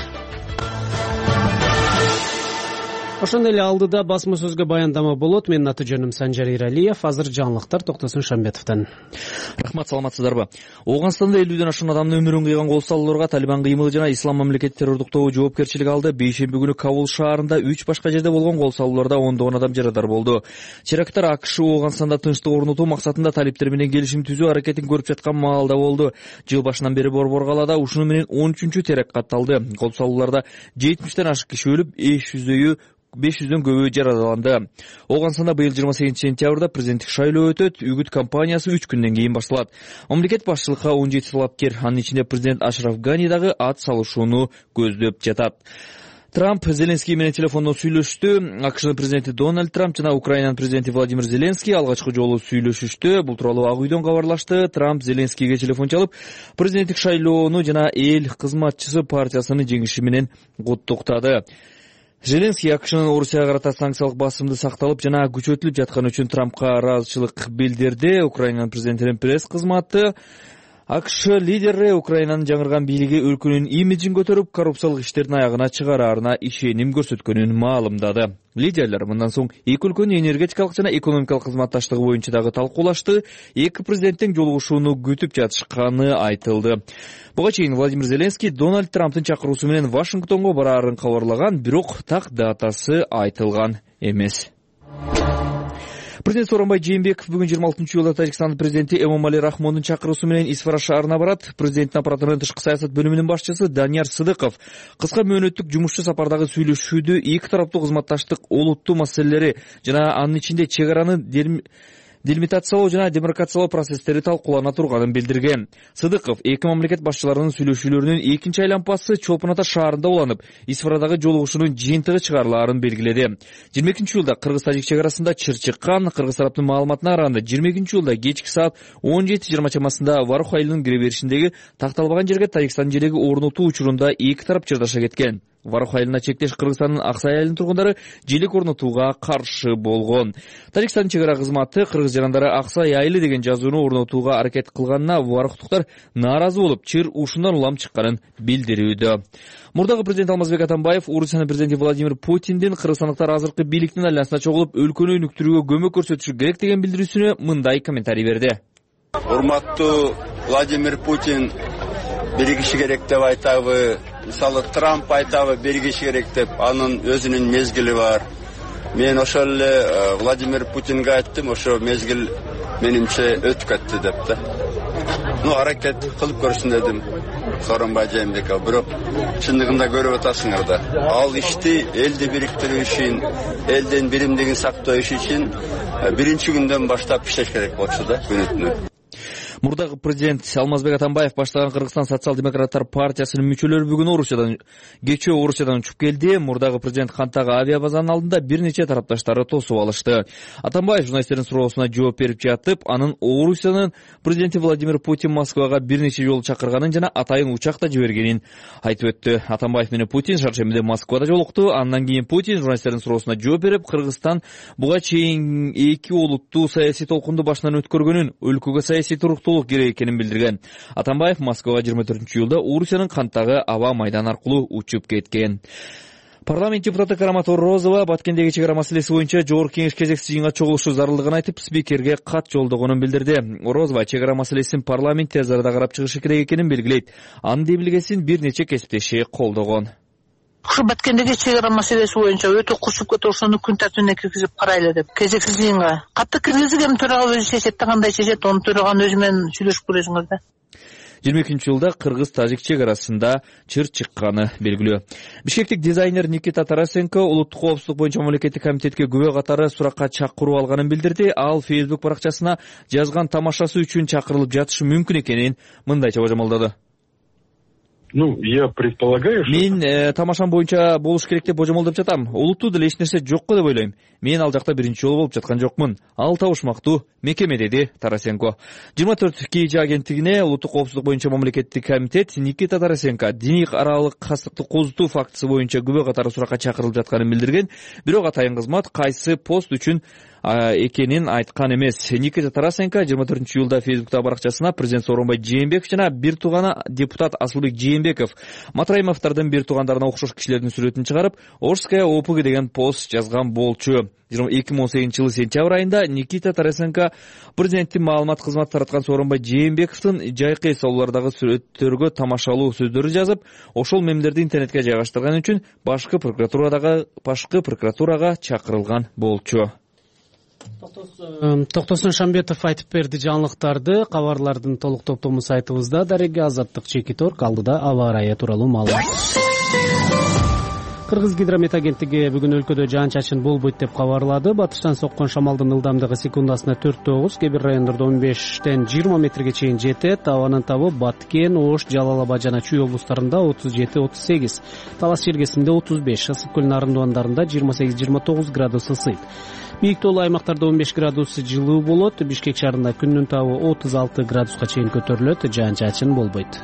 Ошондой эле алдыда басма сөзгө баяндама болот. Менин аты жөнүм Санжар Иралиев. Азыр жаңылыктар Токтосун Шамбетовдон. Рахмат, саламатсыздарбы. Оогунстанда 50ден ашкан адамдын өмүрүн кыйган кол салууларга Талибан кыймылы жана Ислам мамлекети террордуктоо жоопкерчилик алды. Бейшемби күнү Кабул шаарында 3 башка жерде болгон кол салууларда ондогон адам жарадар болду. Теракттар АКШ Оогунстанда тынчтык орнотуу максатында талиптер менен келишим түзүү аракетин көрүп жаткан маалда болду. Жыл башынан бери Борбор калаада ушуну менен 13-чү теракт катталды. Кол салууларда 70ден ашык киши өлүп, 500дөн көбү жараланды. Оогунстанда быйыл 28-сентябрда президенттик шайлоо өтөт. Үгүт кампаниясы 3 күндөн кийин башталат. Мамлекет башчылыкка 17 талапкер, анын ичинде президент Ашраф Гани дагы ат салышууну көздөп жатат. Трамп Зеленский менен телефондон сүйлөштү. АКШнын президенти Дональд Трамп жана Украинанын президенти Владимир Зеленский алгачкы жолу сүйлөшүштү. Бул тууралуу Ак үйдөн кабарлашты. Трамп Зеленскийге телефон чалып, президенттик шайлоону жана эл кызматчысы партиясынын жеңиши менен куттуктады. Зеленский АКШнын Орусияга карата санкциялык басымды сакталып жана күчөтүлүп жатканы үчүн Трампка ыраазычылык билдирди. Украинанын президентинин пресс кызматы АКШ лидери Украинанын жаңырган бийлиги өлкөнүн имиджин көтөрүп, коррупциялык иштердин аягына чыгараарына ишеним көрсөткөнүн маалымдады. Лидерлер мындан соң эки өлкөнүн энергетикалык жана экономикалык кызматташтыгы боюнча дагы талкуулашты. Эки президенттин жолугушууну күтүп жатышканы айтылды. Буга чейин Владимир Зеленский Дональд Трамптын чакыруусу менен Вашингтонго бараарын кабарлаган, бирок так датасы айтылган эмес. Президент Сооронбай Жээнбеков бүгүн 26-июлда Тажикстандын президенти Эмомали Рахмондун чакыруусу менен Исфара шаарына барат. Президенттин аппаратынын тышкы саясат бөлүмүнүн башчысы Данияр Сыдыков кыска мөөнөттүк жумушчу сапардагы сүйлөшүүдө эки тараптуу кызматташтык олуттуу маселелери жана анын ичинде чек араны делимитациялоо жана демаркациялоо процесстери талкуулана турганын билдирген. Сыдыков эки мамлекет башчыларынын сүйлөшүүлөрүнүн экинчи айлампасы Чолпон Ата шаарында уланып, Исфарадагы жолугушуунун жыйынтыгы чыгарылаарын белгиледи. 22-июлда Кыргыз-Тажик чек арасында чыр чыккан. Кыргыз тараптын маалыматына караганда 22-июлда кечки саат 17:20 чамасында Варух айылынын кире беришиндеги такталбаган жерге Тажикстан желеги орнотуу учурунда эки тарап чырдаша кеткен. Варух айылына чектеш Кыргызстандын Аксай айылынын тургундары желек орнотууга каршы болгон. Тажикстандын чек ара кызматы Кыргыз жарандары Аксай айылы деген жазууну орнотууга аракет кылганына варухтуктар нааразы болуп, чыр ушундан улам чыкканын билдирүүдө. Мурдагы президент Алмазбек Атамбаев Орусиянын президенти Владимир Путиндин кыргызстандыктар азыркы бийликтин айланасына чогулуп, өлкөнү өнүктүрүүгө көмөк көрсөтүшү керек деген билдирүүсүнө мындай комментарий берди. Урматтуу Владимир Путин биригиши керек деп айтабы, мисалы Трамп айтабы биригиши керек деп, анын өзүнүн мезгили бар. Мен ошол эле Владимир Путинге айттым, ошо мезгил менимче өтүп кетти деп да. Аракет кылып көрсүн дедим. Сооронбай Жээнбеков. Бирок чындыгында көрүп атасыңар да. Ал ишти элди бириктирүү үчүн, элдин биримдигин сактоо үчүн биринчи күндөн баштап иштеш керек болчу да, күнү-түнү. Мурдагы президент Алмазбек Атамбаев баштаган Кыргызстан социал-демократтар партиясынын мүчөлөрү бүгүн кечээ Орусиядан учуп келди. Мурдагы президент Кантагы авиабазанын алдында бир нече тарапташтары тосуп алышты. Атамбаев журналисттердин суроосуна жооп берип жатып, анын Орусиянын президенти Владимир Путин Москвага бир нече жолу чакырганын жана атайын учак да жибергенин айтып өттү. Атамбаев менен Путин шаршембиде Москвада жолукту. Андан кийин Путин журналисттердин суроосуна жооп берип, Кыргызстан буга чейин эки олуттуу саясий толкунду башынан өткөргөнүн, өлкөгө саясий туруктуулук керек экенин билдирген. Атамбаев Москвага 24-июлда Орусиянын Кантагы аба майданы аркылуу учуп кеткен. Парламент депутаты Карамат Орозова Баткендеги чегара маселеси боюнча Жогорку Кеңеш кезексиз жыйынга чогулушу зарылдыгын айтып, спикерге кат жолдогонун билдирди. Орозова чегара маселесин парламент тез арада карап чыгышы керек экенин белгилейт. Анын демилгесин бир нече кесиптеши колдогон. Ушу Баткендеги чегара маселеси боюнча өтө курчуп кетип, ошону күн тартибине киргизип карайлы деп кезексиз жыйынга катты киргизик. Эми төрага өзү чечет да, кандай чечет, ону төраган өзү менен сүйлөшүп көрөсүңөр да. 22-жылда Кыргыз-Тажик чегарасында чыр чыкканы белгилүү. Бишкектик дизайнер Никита Тарасенко улуттук коопсуздук боюнча мамлекеттик комитетке күбө катары суракка чакыруу алганын билдирди. Ал Facebook баракчасына жазган тамашасы үчүн чакырылып жатышы мүмкүн экенин мындайча божомолдоду. Я предполагаю, что... Мен тамашам боюнча болуш керек деп божомолдоп жатам. Улуттуу деле эч нерсе жокко деп ойлойм. Мен ал жакта биринчи жолу болуп жаткан жокмун. Ал табышмактуу мекеме, деди Тарасенко. 24 KG агенттигине улуттук коопсуздук боюнча мамлекеттик комитет Никита Тарасенко диний аралык кастыкты козутуу фактысы боюнча күбө катары суракка чакырылып жатканын билдирген. Бирок атайын кызмат кайсы пост үчүн экенин айткан эмес. Никита Тарасенко 24-июлда Facebook'та баракчасына президент Сооронбай Жээнбеков жана бир тууганы депутат Асылбек Жээнбеков Матраимовдордун бир туугандарына окшош кишилердин сүрөтүн чыгарып, Орская ОПГ деген пост жазган болчу. 2018-жылы сентябрь айында Никита Тарасенко президенттин маалымат кызматы тараткан Сооронбай Жээнбековдун жайкы соолордогу сүрөттөргө тамашалуу сөздөрү жазып, ошол мемдерди интернетке жайгаштырган үчүн башкы прокуратурага чакырылган болчу. Токтосун Шамбетов айтып берди жаңылыктарды. Кабарлардын толук топтому сайтыбызда. Дареги Азаттык Чекитор алдыда аба ырайы тууралуу маалымат. Кыргыз гидромет агенттиги бүгүн өлкөдө жаан-чачын болбойт деп кабарлады. Батыштан соккон шамалдын ылдамдыгы секундасына 4-9, кээ бир райондордо 15-20 метрге чейин жетет. Абанын табы Баткен, Ош, Жалал Абад жана Чүй облустарында 37-38, Талас Чергесинде 35, Ысык көл нарындуандарында 28-29 градус ысыйт. Бийик тоолуу аймактарда 15 градус жылуу болот. Бишкек шаарында күндүн табы 36 градуска чейин көтөрүлөт. Жаан-чачын болбойт.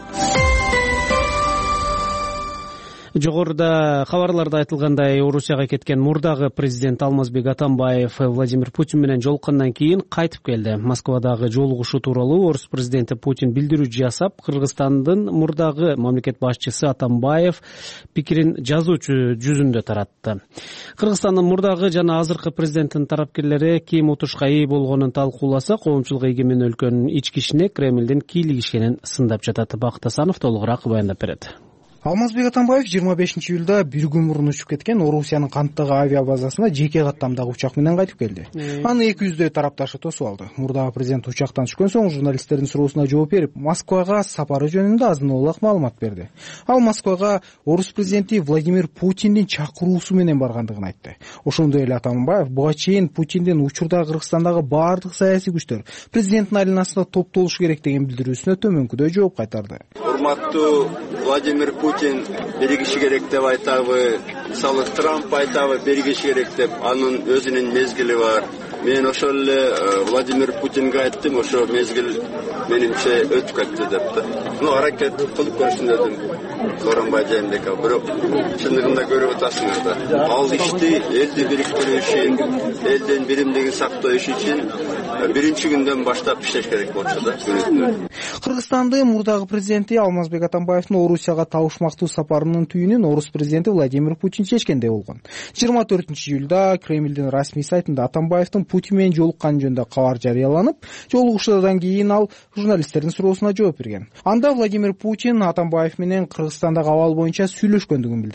Жогоруда кабарларда айтылгандай, Орусияга кеткен мурдагы президент Алмазбек Атамбаев Владимир Путин менен жолуккандан кийин кайтып келди. Москвадагы жолугушуу тууралуу орус президенти Путин билдирүү жасап, Кыргызстандын мурдагы мамлекет башчысы Атамбаев пикирин жазуу жүзүндө таратты. Кыргызстандын мурдагы жана азыркы президенттин тарапкерлери ким утушка ээ болгонун талкууласа, коомчулук эгемен өлкөнүн ички ишине Кремлдин кийлигишкенин сындап жатат. Бакыт Асанов толугураак баяндап берет. Алмазбек Атамбаев 25-июлда бир күн мурун учуп кеткен Орусиянын Канттагы авиабазасына жеке каттамдагы учак менен кайтып келди. Аны 200 тарапташы тосуп алды. Мурдагы президент учактан түшкөн соң журналисттердин суроосуна жооп берип, Москвага сапары жөнүндө азын-аулак маалымат берди. Ал Москвага орус президенти Владимир Путиндин чакыруусу менен баргандыгын айтты. Ошондой эле Атамбаев буга чейин Путиндин учурда Кыргызстандагы баардык саясий күчтөр президенттин айланасында топтолушу керек деген билдирүүсүнө төмөнкүдөй жооп кайтарды. Урматтуу Владимир Путин биригиши керек деп айтабы, мисалы Трамп айтабы биригиши керек деп, анын өзүнүн мезгили бар. Мен ошол эле Владимир Путинге айттым, ошо мезгил менимче өтүп кетти деп. Аракет кылып көрсүн дедим Сооронбай Жээнбеков. Бирок чындыгында көрүп атасыңар да. Ал ишти элди бириктирүү үчүн, элдин биримдигин сактоо үчүн биринчи күндөн баштап иштеш керек болчу да. Кыргызстандын мурдагы президенти Алмазбек Атамбаевдин Орусияга табышмактуу сапарынын түйүнүн орус президенти Владимир Путин чечкендей болгон. 24-июлда Кремлдин расмий сайтында Атамбаевдин Путин менен жолукканы жөнүндө кабар жарыяланып, жолугушуудан кийин ал журналисттердин суроосуна жооп берген. Анда Владимир Путин Атамбаев менен Кыргызстандагы абал боюнча сүйлөшкөндүгүн билдирген.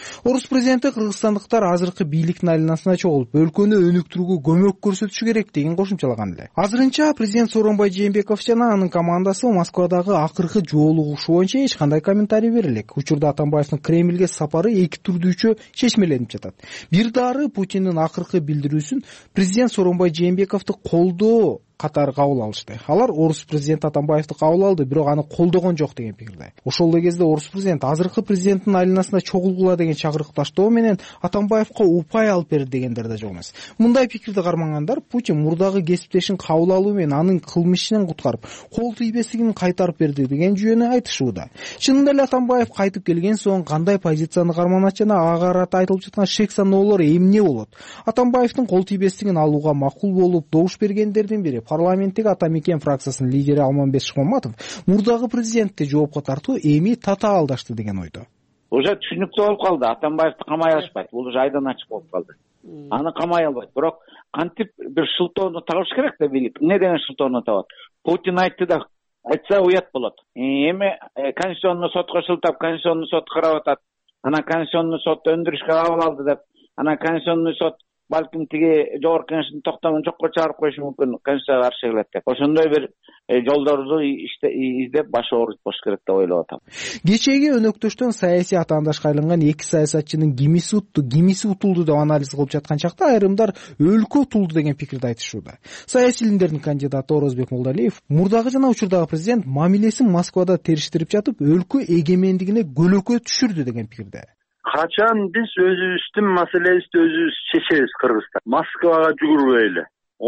Орус президенти кыргызстандыктар азыркы бийликтин айланасына чогулуп өлкөнү өнүктүрүүгө көмөк көрсөтүшү керек деген кошумчалаган эле. Азырынча президент Сооронбай Жээнбеков жана анын командасы Москвадагы акыркы жоолугушу боюнча эч кандай комментарий бере элек. Учурда Атамбаевдин Кремльге сапары эки түрдүүчө чечмеленип жатат. Бир дары Путиндин акыркы билдирүүсүн президент Сооронбай Жээнбековду колдоо катары кабыл алышты. Алар орус президенти Атамбаевди кабыл алды, бирок аны колдогон жок деген пикирде. Ошол эле кезде орус президент азыркы президенттин айланасына чогулгула деген чакырыкташтоо менен Атамбаевга упай алып берди дегендер да жок эмес. Мындай пикирди кармагандар Путин мурдагы кесиптешин кабыл алуу менен анын кылмыш ишинен куткарып, кол тийбестигин кайтарып берди деген жүйөнү айтышууда. Чынында эле Атамбаев кайтып келген соң кандай позицияны карманат жана ага карата айтылып жаткан шек саноолор эмне болот? Атамбаевдин кол тийбестигин алууга макул болуп добуш бергендердин бири парламенттеги Ата Мекен фракциясынын лидери Алмамбет Шыкмаматов мурдагы президентти жоопко тартуу эми тата алдашты деген ойдо. Уже түшүнүктүү болуп калды. Атамбаевди камай алышпайт. Бул уже айдан ачык болуп калды. Аны камай албайт. Бирок кантип бир шылтоону табыш керек да бийлик. Эмне деген шылтоону табат? Путин айтты да айтса уят болот. Эми Конституционный сотко шылтап, Конституционный сот карап атат. Анан Конституционный сот өндүрүшкө кабыл алды деп, анан Конституционный сот балким тиги жогорку кеңештин токтомун жокко чыгарып коюшу мүмкүн, Конституцияга каршы келет деп. Ошондой бир жолдорду издеп башы оорутпош керек деп ойлоп атам. Кечеги өнөктөштөн саясий атаандашка айланган эки саясатчынын кимиси утулду деп анализ кылып жаткан чакта айрымдар өлкө утулду деген пикирди айтышууда. Саясий илимдердин кандидаты Орозбек Молдалиев мурдагы жана учурдагы президент мамилесин Москвада териштирип жатып, өлкө эгемендигине көлөкө түшүрдү деген пикирде. Качан биз өзүбүздүн маселебизди өзүбүз чечебиз Кыргызстан. Москвага жүгүрбөйлү.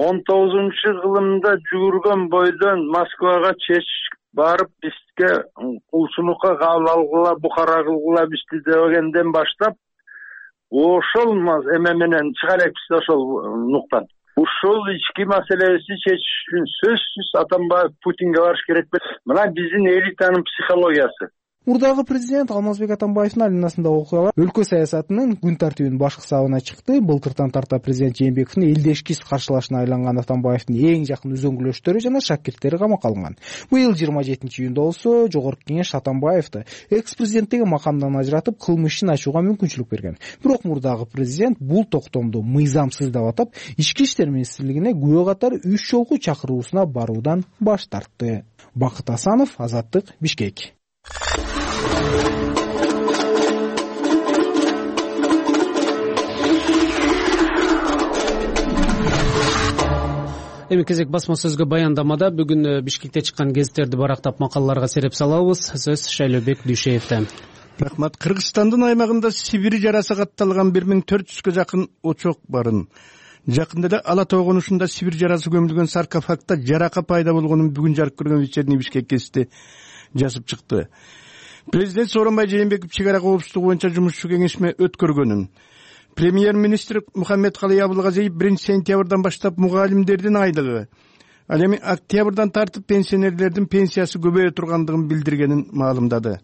19-кылымда жүгүргөн бойдон Москвага барып бизге кулчулукка кабыл алгыла, букара кылгыла бизди дегенден баштап ошол эме менен чыга элекпиз ошол нуктан. Ушул ички маселебизди чечиш үчүн сөзсүз Атамбаев Путинге барыш керек. Мына биздин элитанын психологиясы. Мурдагы президент Алмазбек Атамбаевдин айланасындагы окуялар өлкө саясатынын күн тартибинин башкы сабына чыкты. Былтыртан тарта президент Жээнбековдун элдешкиз каршылашына айланган Атамбаевдин эң жакын үзөңгүлөштөрү жана шакирттери камакка алынган. Быйыл 27-июнда болсо жогорку кеңеш Атамбаевди экс-президенттиги макамдан ажыратып, кылмыш ишин ачууга мүмкүнчүлүк берген. Бирок мурдагы президент бул токтомду мыйзамсыз деп атап, Ички иштер министрлигине күбө катары 3 жолку чакыруусуна баруудан баш тартты. Бакыт Асанов, Азаттык, Бишкек. Эми кезек басма сөзгө баяндамада бүгүн Бишкекте чыккан гезиттерди барактап макалаларга сереп салабыз. Сөз Шайлообек Дүйшеевден. Рахмат. Кыргызстандын аймагында Сибирь жарасы катталган 1400-гэ жакын очок барын. Жакында эле Ала тоо конушунда Сибирь жарасы көмүлгөн саркофагда жарака пайда болгонун бүгүн жарык көргөн вечерний Бишкек гезити жазып чыкты. Президент Сооронбай Жээнбеков чек ара коопсуздугу боюнча жумушчу кеңешме өткөргөнүн, премьер-министр Мухаммедкалый Абылгазиев 1-сентябрдан баштап мугалимдердин айлыгы, ал эми октябрдан тартып пенсионерлердин пенсиясы көбөйө тургандыгын билдиргенин маалымдады.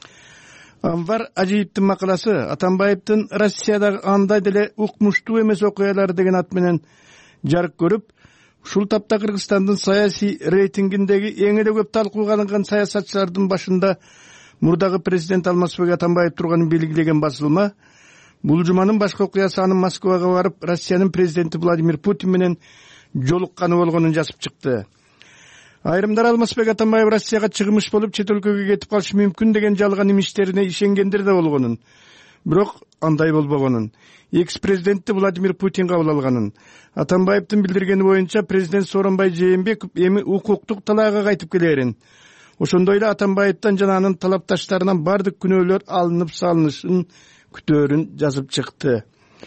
Анвар Ажиевдин макаласы Атамбаевдин Россиядагы андай деле укмуштуу эмес окуялары деген ат менен жарык көрүп, ушул тапта Кыргызстандын саясий рейтингиндеги эң эле көп талкууга алынган саясатчылардын башында мурдагы президент Алмазбек Атамбаев турганын белгилеген басылма бул жуманын башкы окуясы анын Москвага барып Россиянын президенти Владимир Путин менен жолукканы болгонун жазып чыкты. Айрымдар Алмазбек Атамбаев Россияга чыгымыш болуп чет өлкөгө кетип калышы мүмкүн деген жалган имичтерине ишенгендер да болгонун, бирок андай болбогонун, экс-президентти Владимир Путин кабыл алганын. Атамбаевдин билдиргени боюнча президент Сооронбай Жээнбеков эми укуктук талаага кайтып келерин, ошондой эле Атамбаевден жана анын талапташтарынан бардык күнөөлөр алынып салынышын күтөөрүн жазып чыкты.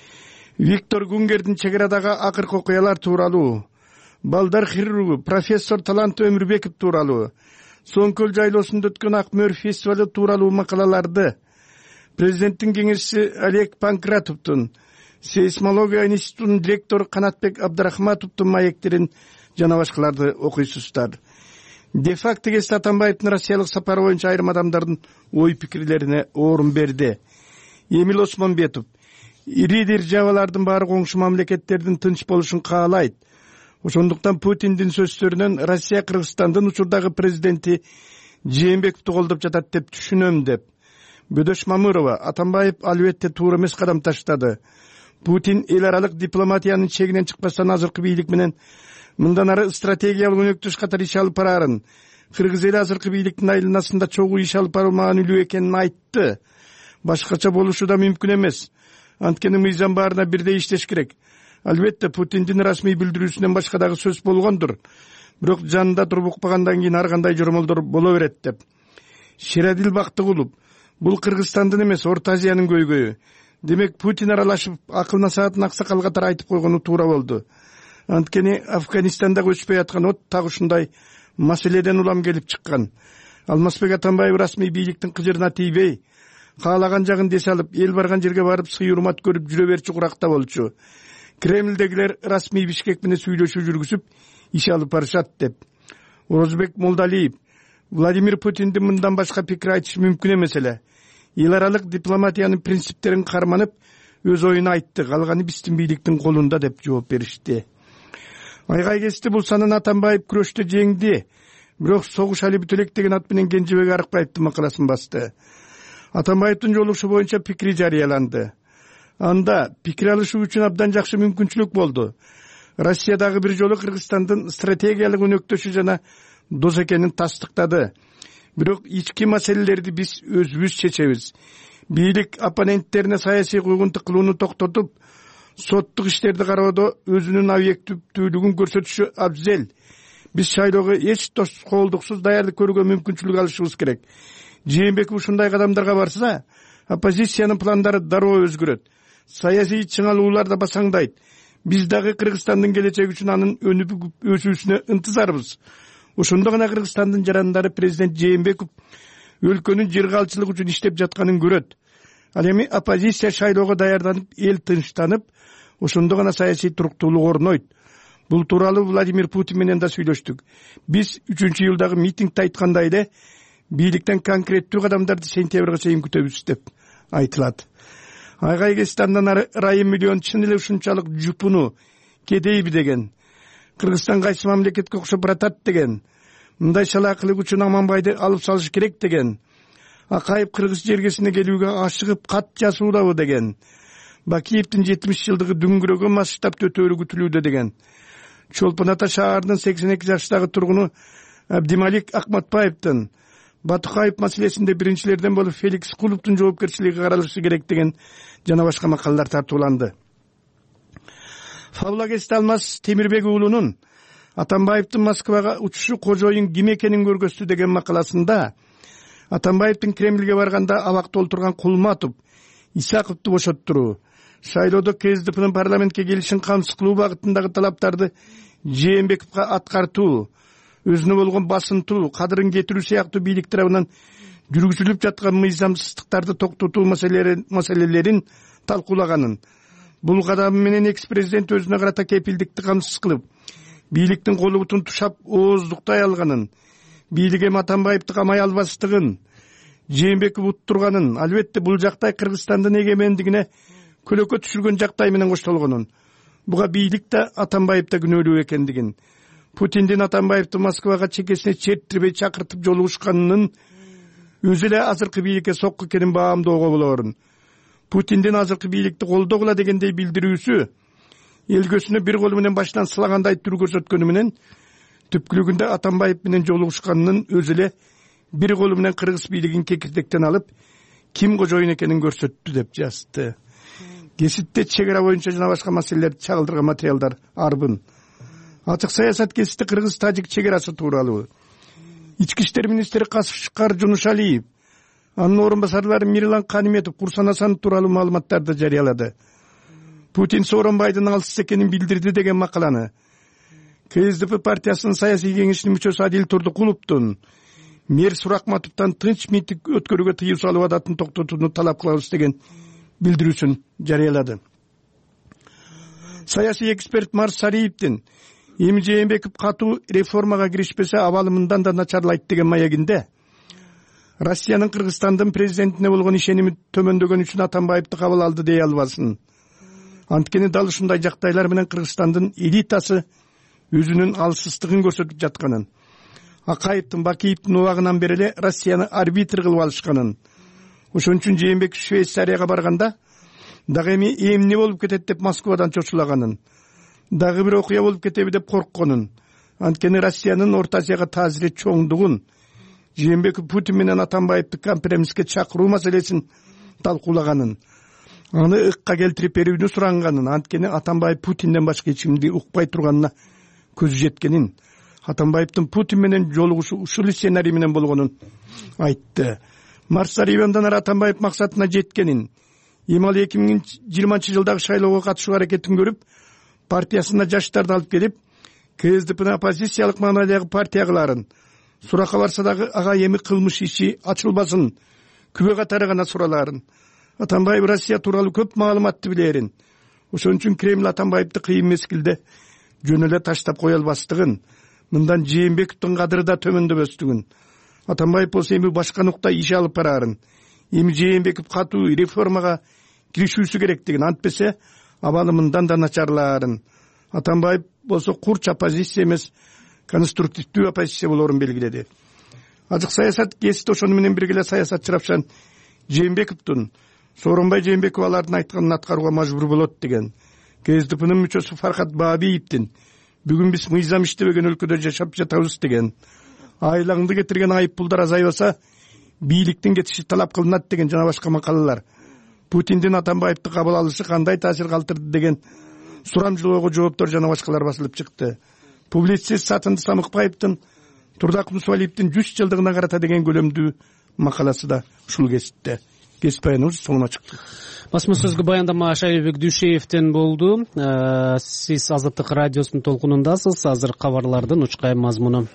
Виктор Гунгердин чек арадагы акыркы окуялар тууралуу, балдар хирургу профессор Талант Өмүрбеков тууралуу, Соңкөл жайлоосунда өткөн Ак мөөр фестивалы тууралуу макалаларды, президенттин кеңешчиси Олег Панкратовдун, сейсмология институтунун директору Канатбек Абдрахматовдун маектерин жана башкаларды окуйсуздар. Де-факто гезит Атамбаевдин Россиялык сапары боюнча айрым адамдардын ой пикирлерине орун берди. Эмил Осмонбетов ири державалардын баары коңшу мамлекеттердин тынч болушун каалайт. Ошондуктан Путиндин сөздөрүнөн Россия Кыргызстандын учурдагы президенти Жээнбековду колдоп жатат деп түшүнөм деп. Бөдөш Мамырова: Атамбаев албетте туура эмес кадам таштады. Путин эл аралык дипломатиянын чегинен чыкпастан азыркы бийлик менен мындан ары стратегиялык өнөктөш катары иш алып барарын, кыргыз эли азыркы бийликтин айланасында чогуу иш алып барылмаган үлүү экенин айтты. Башкача болушу да мүмкүн эмес. Анткени мыйзам баарына бирдей иштеш керек. Албетте Путиндин расмий билдирүүсүнөн башка дагы сөз болгондур. Бирок жанында туруп укпагандан кийин ар кандай жормолдор боло берет деп. Шерадил Бактыгулов: бул Кыргызстандын эмес, Орто Азиянын көйгөйү. Демек Путин аралашып акыл насаатын аксакал катары айтып койгону туура болду. Анткени Афганистанда өчпөй аткан от так ушундай маселеден улам келип чыккан. Алмазбек Атамбаев расмий бийликтин кыжырына тийбей, каалаган жагын десе алып, эл барган жерге барып сый урмат көрүп жүрө берчү куракта болчу. Кремлдегилер расмий Бишкек менен сүйлөшүү жүргүзүп иш алып барышат деп. Орозбек Молдалиев: Владимир Путиндин мындан башка пикир айтышы мүмкүн эмес эле. Эл аралык дипломатиянын принциптерин карманып, өз оюн айтты. Калганы биздин бийликтин колунда деп жооп беришти. Айгай кести булсанын Атамбаев күрөштө жеңди. Бирок согуш али бүтө элек деген ат менен Кенжебек Арыкбаевдин макаласын басты. Атамбаевдин жолугушу боюнча пикири жарыяланды. Анда пикир алышуу үчүн абдан жакшы мүмкүнчүлүк болду. Россия дагы бир жолу Кыргызстандын стратегиялык өнөктөшү жана дос экенин тастыктады. Бирок ички маселелерди биз өзүбүз чечебиз. Бийлик оппоненттерине саясий куугунтук кылууну токтотуп, соттук иштерди кароодо өзүнүн объективдүүлүгүн көрсөтүшү абзел. Биз шайлоого эч тоскоолдуксуз даярдык көрүүгө мүмкүнчүлүк алышыбыз керек. Жээнбеков ушундай кадамдарга барса, оппозициянын пландары дароо өзгөрөт. Саясий чыңалуулар да басаңдайт. Биз дагы Кыргызстандын келечеги үчүн анын өнүгүп өсүүсүнө ынтызарбыз. Ошондо гана Кыргызстандын жарандары президент Жээнбеков өлкөнүн жыргалчылык үчүн иштеп жатканын көрөт. Ал эми оппозиция шайлоого даярданып, эл тынчтанып, ошондо гана саясий туруктуулук орнойт. Бул тууралуу Владимир Путин менен да сүйлөштүк. Биз 3-июлдагы митингде айткандай эле бийликтен конкреттүү кадамдарды сентябрга чейин күтөбүз деп айтылат. Айгай кести андан ары Райым миллион чын эле ушунчалык жупуну кедейби деген. Кыргызстан кайсы мамлекетке окшоп баратат деген. Мындай чалаакылык үчүн Аманбайды алып салыш керек деген. Акаев кыргыз жергесине келүүгө ашыгып кат жазуудабы деген. Бакиевдин 70 жылдыгы дүңгүрөгөн масштабта өтөөлү күтүлүүдө деген. Чолпон Ата шаарынын 82 жаштагы тургуну Абдималик Акматбаевдин Батукаев маселесинде биринчилерден болуп Феликс Кулуптун жоопкерчилиги каралышы керек деген жана башка макалалар тартууланды. Фабла кести Алмаз Темирбек уулунун Атамбаевдин Москвага учушу кожоюн ким экенин көргөздү деген макаласында Атамбаевдин Кремлге барганда абакта олтурган Кулматов Исаковду бошоттуруу, шайлоодо КСДПнын парламентке келишин камсыз кылуу багытындагы талаптарды Жээнбековго аткартуу, өзүнө болгон басынтуу, кадырын кетирүү сыяктуу бийлик тарабынан жүргүзүлүп жаткан мыйзамсыздыктарды токтотуу маселелерин талкуулаганын. Бул кадам менен экс-президент өзүнө карата кепилдикти камсыз кылып, бийликтин колу бутун тушап ооздуктай алганын, бийлик эми Атамбаевди камай албастыгын, Жээнбеков уттурганын, албетте бул жактай Кыргызстандын эгемендигине көлөкө түшүргөн жактай менен коштолгонун. Буга бийлик да Атамбаев да күнөөлүү экендигин, Путиндин Атамбаевди Москвага чекесине чертирбей чакыртып жолугушканынын өзү эле азыркы бийликке сокку экенин баамдоого болорун. Путиндин азыркы бийликти колдогула дегендей билдирүүсү элгөсүнө бир колу менен башынан сылагандай түр көрсөткөнү менен түпкүлүгүндө Атамбаев менен жолугушканынын өзү эле бир колу менен кыргыз бийлигин кекирдектен алып, ким кожоюн экенин көрсөттү деп жазды. Кесипте чек ара боюнча жана башка маселелерди чагылдырган материалдар арбын. Ачык саясат кесипте кыргыз-тажик чек арасы тууралуу. Ички иштер министри Касыпшыкар Жунушалиев, анын орун басарлары Мирлан Каниметов Курсан Асанов тууралуу маалыматтарды жарыялады. Путин Сооронбайдын алсыз экенин билдирди деген макаланы КСДП партиясынын саясий кеңешинин мүчөсү Адил Турдукуловдун мэр Суракматовдон тынч митинг өткөрүүгө тыюу салуу адатын токтотууну талап кылабыз деген билдирүүсүн жарыялады. Саясий эксперт Марс Сариевдин эми Жээнбеков катуу реформага киришпесе абалы мындан да начарлайт деген маегинде Россиянын Кыргызстандын президентине болгон ишеними төмөндөгөн үчүн Атамбаевди кабыл алды дей албасын. Анткени дал ушундай жактайлар менен Кыргызстандын элитасы өзүнүн алсыздыгын көрсөтүп жатканын, Акаевдин Бакиевдин убагынан бери эле Россияны арбитр кылып алышканын, ошон үчүн Жээнбеков Швейцарияга барганда дагы эми эмне болуп кетет деп Москвадан чочулаганын, дагы бир окуя болуп кетеби деп коркконун, анткени Россиянын Орто Азияга таасири чоңдугун, Жээнбеков Путин менен Атамбаевди компромисске чакыруу маселесин талкуулаганын, аны ыкка келтирип берүүнү суранганын, анткени Атамбаев Путинден башка эч кимди укпай турганына көзү жеткенин, Атамбаевдин Путин менен жолугушу ушул сценарий менен болгонун айтты. Марс районунан ары Атамбаев максатына жеткенин, эми ал 2020 жылдагы шайлоого катышуу аракетин көрүп, партиясына жаштарды алып келип, КСДПны оппозициялык маанайдагы партия кыларын, суракка барса дагы ага эми кылмыш иши ачылбасын, күбө катары гана сураларын. Атамбаев Россия тууралуу көп маалыматты билерин. Ошон үчүн Кремль Атамбаевди кыйын мезгилде жөн эле таштап кое албастыгын, мындан Жээнбековдун кадыры да төмөндөбөстүгүн, Атамбаев болсо эми башка нукта иш алып барарын, эми Жээнбеков катуу реформага киришүүсү керектигин, антпесе абалы мындан да начарлаарын. Атамбаев болсо курч оппозиция эмес, конструктивдүү оппозиция болорун белгиледи. Ажык саясат кести ошону менен бирге эле саясатчы Равшан Жээнбековдун Сооронбай Жээнбеков алардын айтканын аткарууга мажбур болот деген, КСДПнын мүчөсү Фархат Баабиевдин бүгүн биз мыйзам иштебеген өлкөдө жашап жатабыз деген, айлаңды кетирген айыппулдар азайбаса бийликтин кетиши талап кылынат деген жана башка макалалар, Путиндин Атамбаевди кабыл алышы кандай таасир калтырды деген сурамжылоого жооптор жана башкалар басылып чыкты. Публицист Сатынды Самыкбаевдин Турдак Мусвалиевдин 100 жылдыгына карата деген көлөмдүү макаласы да ушул кесипте. Кесип баяныбыз сонуна чыкты. Басма сөзгө баяндама Шайлообек Дүйшеевден болду. Сиз Азаттык радиосунун толкунундасыз. Азыр кабарлардын учкай мазмуну.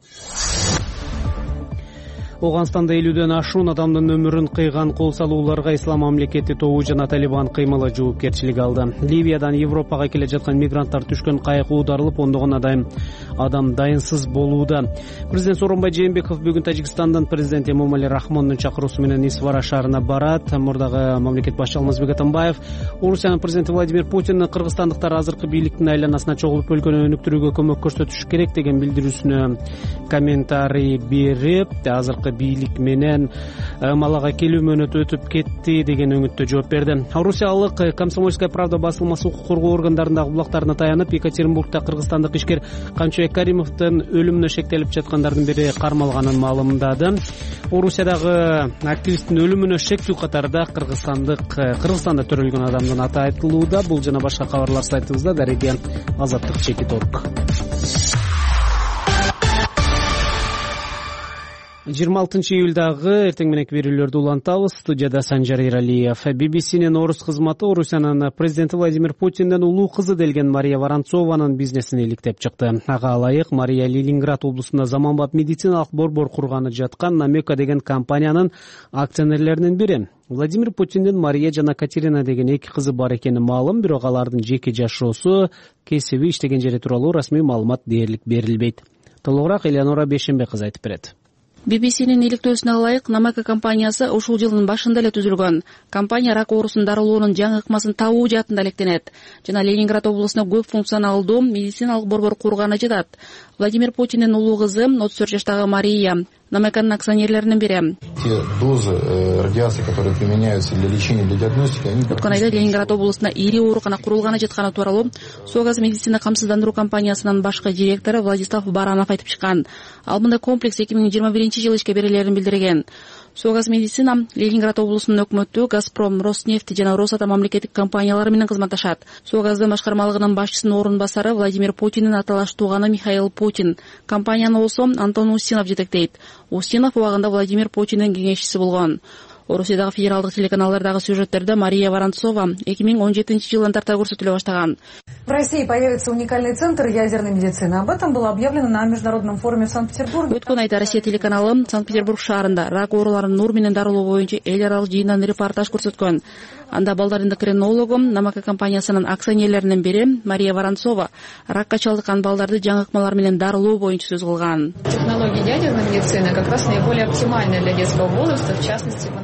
Оганстанда 50ден ашуун адамдын өмүрүн кыйган кол салууларга Ислам мамлекети тобу жана Талибан кыймылы жоопкерчилик алды. Ливиядан Европага келе жаткан мигранттар түшкөн кайык уударылып, ондогон адам дайынсыз болууда. Президент Сооронбай Жээнбеков бүгүн Тажикстандын президенти Эмомали Рахмондун чакыруусу менен Исфара шаарына барат. Мурдагы мамлекет башчы Алмазбек Атамбаев Орусиянын президенти Владимир Путин кыргызстандыктар азыркы бийликтин айланасына чогулуп өлкөнү өнүктүрүүгө көмөк көрсөтүш керек деген билдирүүсүнө комментарий берип, азыркы бийлик менен малага келүү мөөнөтү өтүп кетти деген өңүттө жооп берди. Орусиялык Комсомольская правда басылмасы укук коргоо органдарындагы булактарына таянып, Екатеринбургда кыргызстандык ишкер Камчыбек Каримовдун өлүмүнө шектелип жаткандардын бири кармалганын маалымдады. Орусиядагы активисттин өлүмүнө шектүү катарда Кыргызстанда төрөлгөн адамдын аты айтылууда. Бул жана башка кабарлар сайтыбызда. Дареге Азаттык Чекиток. 26-июлдагы эртең мененки берүүлөрдү улантабыз. Студияда Санжар Иралиев. BBC-нин орус кызматы Орусиянын президенти Владимир Путиндин улуу кызы делген Мария Воронцованын бизнесин иликтеп чыкты. Ага ылайык Мария Ленинград облусунда заманбап медициналык борбор курганы жаткан Намека деген компаниянын акционерлеринин бири. Владимир Путиндин Мария жана Катерина деген эки кызы бар экени маалым, бирок алардын жеке жашоосу, кесиби, иштеген жери тууралуу расмий маалымат дээрлик берилбейт. Толугураак Элеонора Бешенбек кызы айтып берет. BBC-нин иликтөөсүнө ылайык Намека компаниясы ушул жылдын башында эле түзүлгөн. Компания рак оорусун дарылоонун жаңы ыкмасын табуу жаатында алектенет жана Ленинград облусуна көп функционалдуу медициналык борбор курганы жатат. Владимир Путиндин улуу кызы 34 жаштагы Мария Намеканын акционерлеринин бири. Те дозы радиации, которые применяются для лечения, для диагностики, они... Өткөн айда Ленинград облусуна ири оорукана курулганы жатканы тууралуу Согаз медицина камсыздандыруу компаниясынын башкы директору Владислав Баранов айтып чыккан. Ал мындай комплекс 2021-жылы ишке берилерин билдирген. Согаз медицина Ленинград облусунун өкмөтү, Газпром, Роснефть жана Росатом мамлекеттик компаниялары менен кызматташат. Согаздын башкармалыгынын башчысынын орун басары Владимир Путиндин аталаш тууганы Михаил Путин. Компанияны болсо Антон Устинов жетектейт. Устинов убагында Владимир Путиндин кеңешчиси болгон. Орусиядагы федералдык телеканалдардагы сюжеттерде Мария Воронцова 2017-жылдан тарта көрсөтүлө баштаган. В России появится уникальный центр ядерной медицины. Об этом было объявлено на международном форуме в Санкт-Петербурге. Өткөн айда Россия телеканалы Санкт-Петербург шаарында рак ооруларын нур менен дарылоо боюнча эл аралык жыйындан репортаж көрсөткөн. Анда балдар эндокринологу Намека компаниясынын акционерлеринин бири Мария Воронцова ракка чалдыккан балдарды жаңы ыкмалар менен дарылоо боюнча сөз кылган. Технология ядерной медицины как раз наиболее оптимальная для детского возраста, в частности,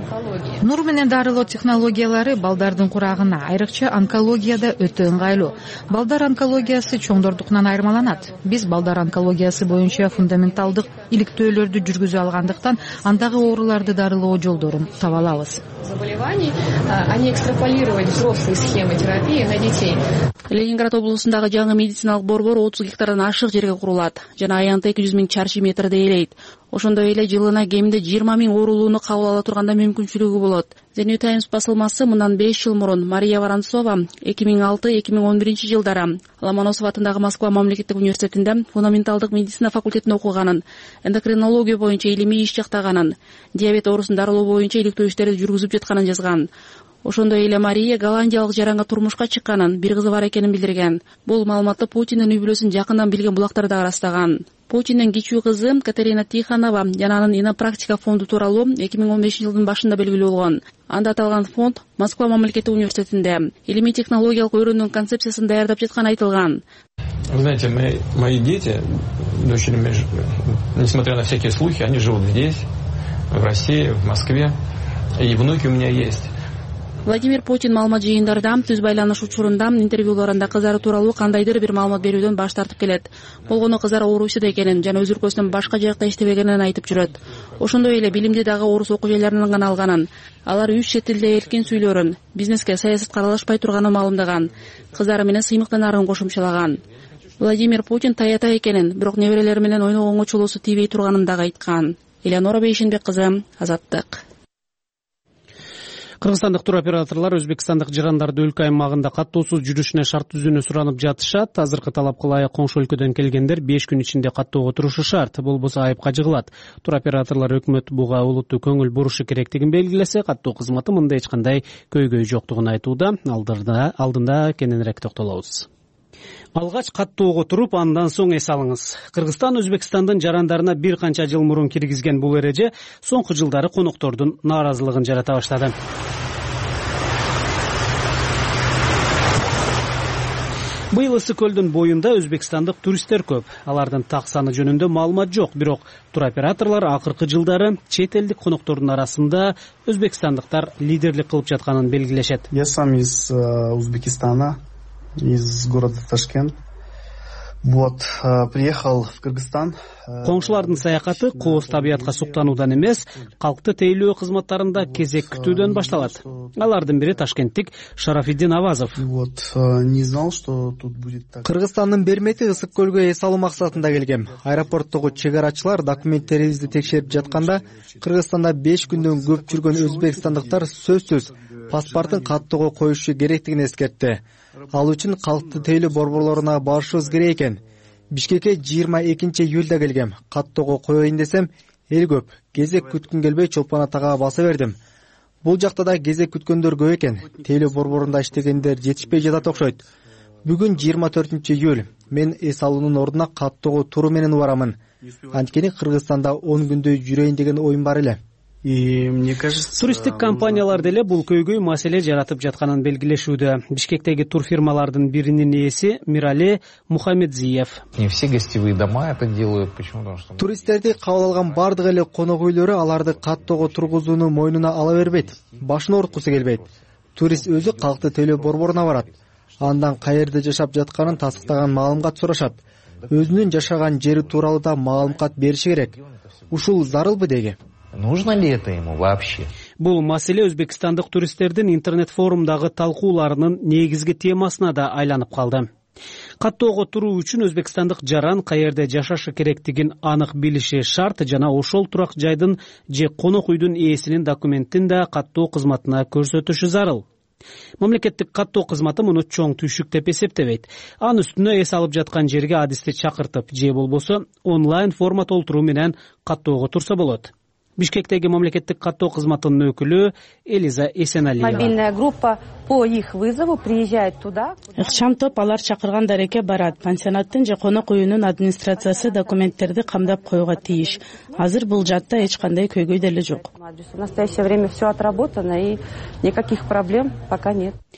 нур менен дарылоо технологиялары балдардын курагына, айрыкча онкологияда өтө ыңгайлуу. Балдар онкологиясы чоңдордукунан айырмаланат. Биз балдар онкологиясы боюнча фундаменталдык иликтөөлөрдү жүргүзө алгандыктан андагы ооруларды дарылоо жолдорун таба алабыз. Они экстраполировали взрослые схемы терапии на детей. Ленинград облусундагы жаңы медициналык борбор 30 гектардан ашык жерге курулат жана аянты 200 000 чарчы метрди ээлейт. Ошондой эле жылына кеминде 20 000 оорулууну кабыл ала турганда мүмкүнчүлүгү болот. The New Times басылмасы мындан 5 жыл мурун Мария Воронцова 2006-2011 жылдары Ломоносов атындагы Москва мамлекеттик университетинде фундаменталдык медицина факультетинде окуганын, эндокринология боюнча илимий иш жактаганын, диабет оорусун дарылоо боюнча иликтөө иштерди жүргүзүп жатканын жазган. Ошондой эле Мария голландиялык жаранга турмушка чыкканын, бир кызы бар экенин билдирген. Бул маалыматты Путиндин үй-бүлөсүн жакындан билген булактар да ырастаган. Путиндин кичүү кызы Катерина Тихонова жана анын инопрактика фонду тууралуу 2015 жылдын башында белгилүү болгон. Анда аталган фонд Москва мамлекеттик университетинде илимий технологиялык өрүүнүн концепциясын даярдап жатканы айтылган. Вы знаете, мои дети, дочери, несмотря на всякие слухи, они живут здесь, в России, в Москве, и внуки у меня есть. Владимир Путин маалымат жыйындарда, түз байланыш учурунда, интервьюларында кыздары тууралуу кандайдыр бир маалымат берүүдөн баш тартып келет. Болгону кыздары Орусияда экенин жана өз өлкөсүнөн башка жакта иштебегенин айтып жүрөт. Ошондой эле билимди дагы орус окуу жайларынан гана алганын, алар 3 чет тилде эркин сүйлөрүн, бизнеске, саясатка аралашпай турганын маалымдаган. Кыздары менен сыймыктанарын кошумчалаган. Владимир Путин таята экенин, бирок неберелери менен ойногонго чолуусу тийбей турганын дагы айткан. Элеонора Бейшенбек кызы, Азаттык. Кыргызстандык туроператорлор өзбекстандык жарандарды өлкө аймагында каттоосуз жүрүшүнө шарт түзүүнү суранып жатышат. Азыркы талапка ылайык коңшу өлкөдөн келгендер 5 күн ичинде каттоого турушу шарт. Болбосо айыпка жыгылат. Туроператорлор өкмөт буга олуттуу көңүл бурушу керектигин белгилесе, каттоо кызматы мында эч кандай көйгөй жоктугун айтууда. Алдында кененирээк токтолобуз. Алгач каттоого туруп, андан соң эс алыңыз. Кыргызстан Өзбекстандын жарандарына бир канча жыл мурун киргизген бул эреже соңку жылдары коноктордун нааразылыгын жарата баштады. Быйыл Ысык көлдүн боюнда өзбекстандык туристтер көп. Алардын так саны жөнүндө маалымат жок, бирок туроператорлор акыркы жылдары чет элдик коноктордун арасында өзбекстандыктар лидерлик кылып жатканын белгилешет. Я сам из Узбекистана, из города Ташкент. Приехал в Кыргызстан. Коңшулардын саякаты кооз табиятка суктануудан эмес, калкты тейлөө кызматтарында кезек күтүүдөн башталат. Алардын бири ташкенттик Шарафиддин Авазов. Не знал, что тут будет так. Кыргызстандын Бермети Ысык көлгө эс алуу максатында келгем. Аэропорттогу чегарачылар документтерибизди текшерип жатканда, Кыргызстанда 5 күндөн көп жүргөн өзбекстандыктар сөзсүз паспортун каттоого коюшу керектигин эскертти. Ал үчүн калкты тейлөө борборлоруна барышыбыз керек экен. Бишкекке 22 июлда келгем. Каттоого коеюн десем, эл көп. Кезек күткүн келбей чолпон атага баса бердим. Бул жакта да кезек күткөндөр көп экен. Тейлөө борборунда иштегендер жетишпей жатат окшойт. Бүгүн 24 июль. Мен эс алуунун ордуна каттоого туруу менен барамын. Анткени Кыргызстанда 10 күндөй жүрөйүн деген оюм бар эле. Туристтик компаниялар деле бул көйгөй маселе жаратып жатканын белгилешүүдө. Бишкектеги тур фирмалардын биринин ээси Мирале Мухаммедзиев. Не все гостевые дома это делают. Почему? Туристтерди кабыл алган бардык эле конок үйлөрү аларды каттоого тургузууну мойнуна ала бербейт. Башын оорткусу келбейт. Турист өзү калкты тейлөө борборуна барат. Андан каерде жашап жатканын тастыктаган маалымат сурашат. Өзүнүн жашаган жери тууралуу да маалымат бериши керек. Ушул зарылбы деги? Нужно ли это ему вообще? Бул маселе өзбекстандык туристтердин интернет-форумдагы талкууларынын негизги темасына да айланып калды. Каттоого туруу үчүн өзбекстандык жаран каерде жашашы керектигин анык билиши шарт жана ошол турак жайдын же конок үйдүн ээсинин документин да каттоо кызматына көрсөтүшү зарыл. Мамлекеттик каттоо кызматы муну чоң түйшүк деп эсептебейт. Анын үстүнө эс алып жаткан жерге адисти чакыртып же болбосо онлайн форма толтуруу менен каттоого турса болот. Бишкектеги мамлекеттик каттоо кызматынын өкүлү Элиза Эсеналиева. Мобильная группа по их вызову приезжает туда. Ыкчам топ алар чакырган дарекке барат. Пансионаттын же конок үйүнүн администрациясы документтерди камдап коюуга тийиш. Азыр бул жатта эч кандай көйгөй деле жок. В настоящее время все отработано и никаких проблем пока нет.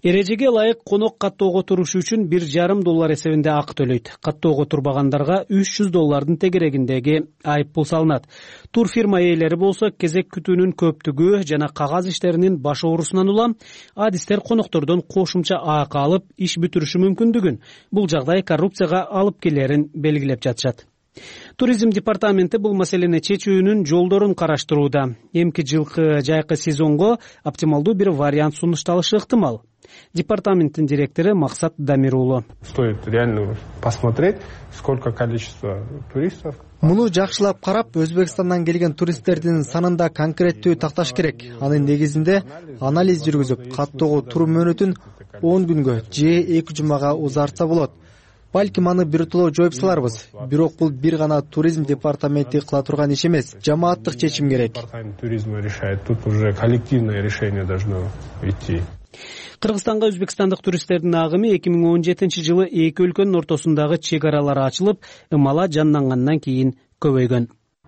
Эрежеге ылайык конок каттоого турушу үчүн $1,5 эсебинде акы төлөйт. Каттоого турбагандарга $300 тегерегиндеги айыппул салынат. Турфирма ээлери болсо кезек күтүүнүн көптүгү жана кагаз иштеринин баш оорусунан улам адистер коноктордон кошумча акы алып иш бүтүрүшү мүмкүндүгүн, бул жагдай коррупцияга алып келерин белгилеп жатышат. Туризм департаменти бул маселени чечүүнүн жолдорун караштырууда. Эмки жылкы жайкы сезонго оптималдуу бир вариант сунушталышы ыктымал. Департаменттин директору Максат Дамир уулу. Стоит реально посмотреть, сколько количество туристов. Муну жакшылап карап, Өзбекстандан келген туристтердин санында конкреттүү такташ керек. Анын негизинде анализ жүргүзүп, каттоого туруу мөөнөтүн 10 күнгө же 2 жумага узартса болот. Балким аны биртоло жоюп саларбыз. Бирок бул бир гана туризм департаменти кыла турган иш эмес, жамааттык чечим керек. Туризм решает, тут уже коллективное решение должно идти. Кыргызстанга өзбекстандык туристтердин агымы 2017-жылы эки өлкөнүн ортосундагы чек аралары ачылып, ымала жандангандан кийин көбөйгөн.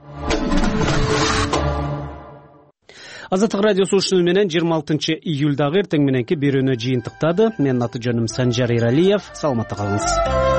Азаттык радио слушатуу менен 26-июлдагы эртең мененки берүүнү жыйынтыктады. Менин аты жөнүм Санжар Иралиев. Саламатта калыңыз.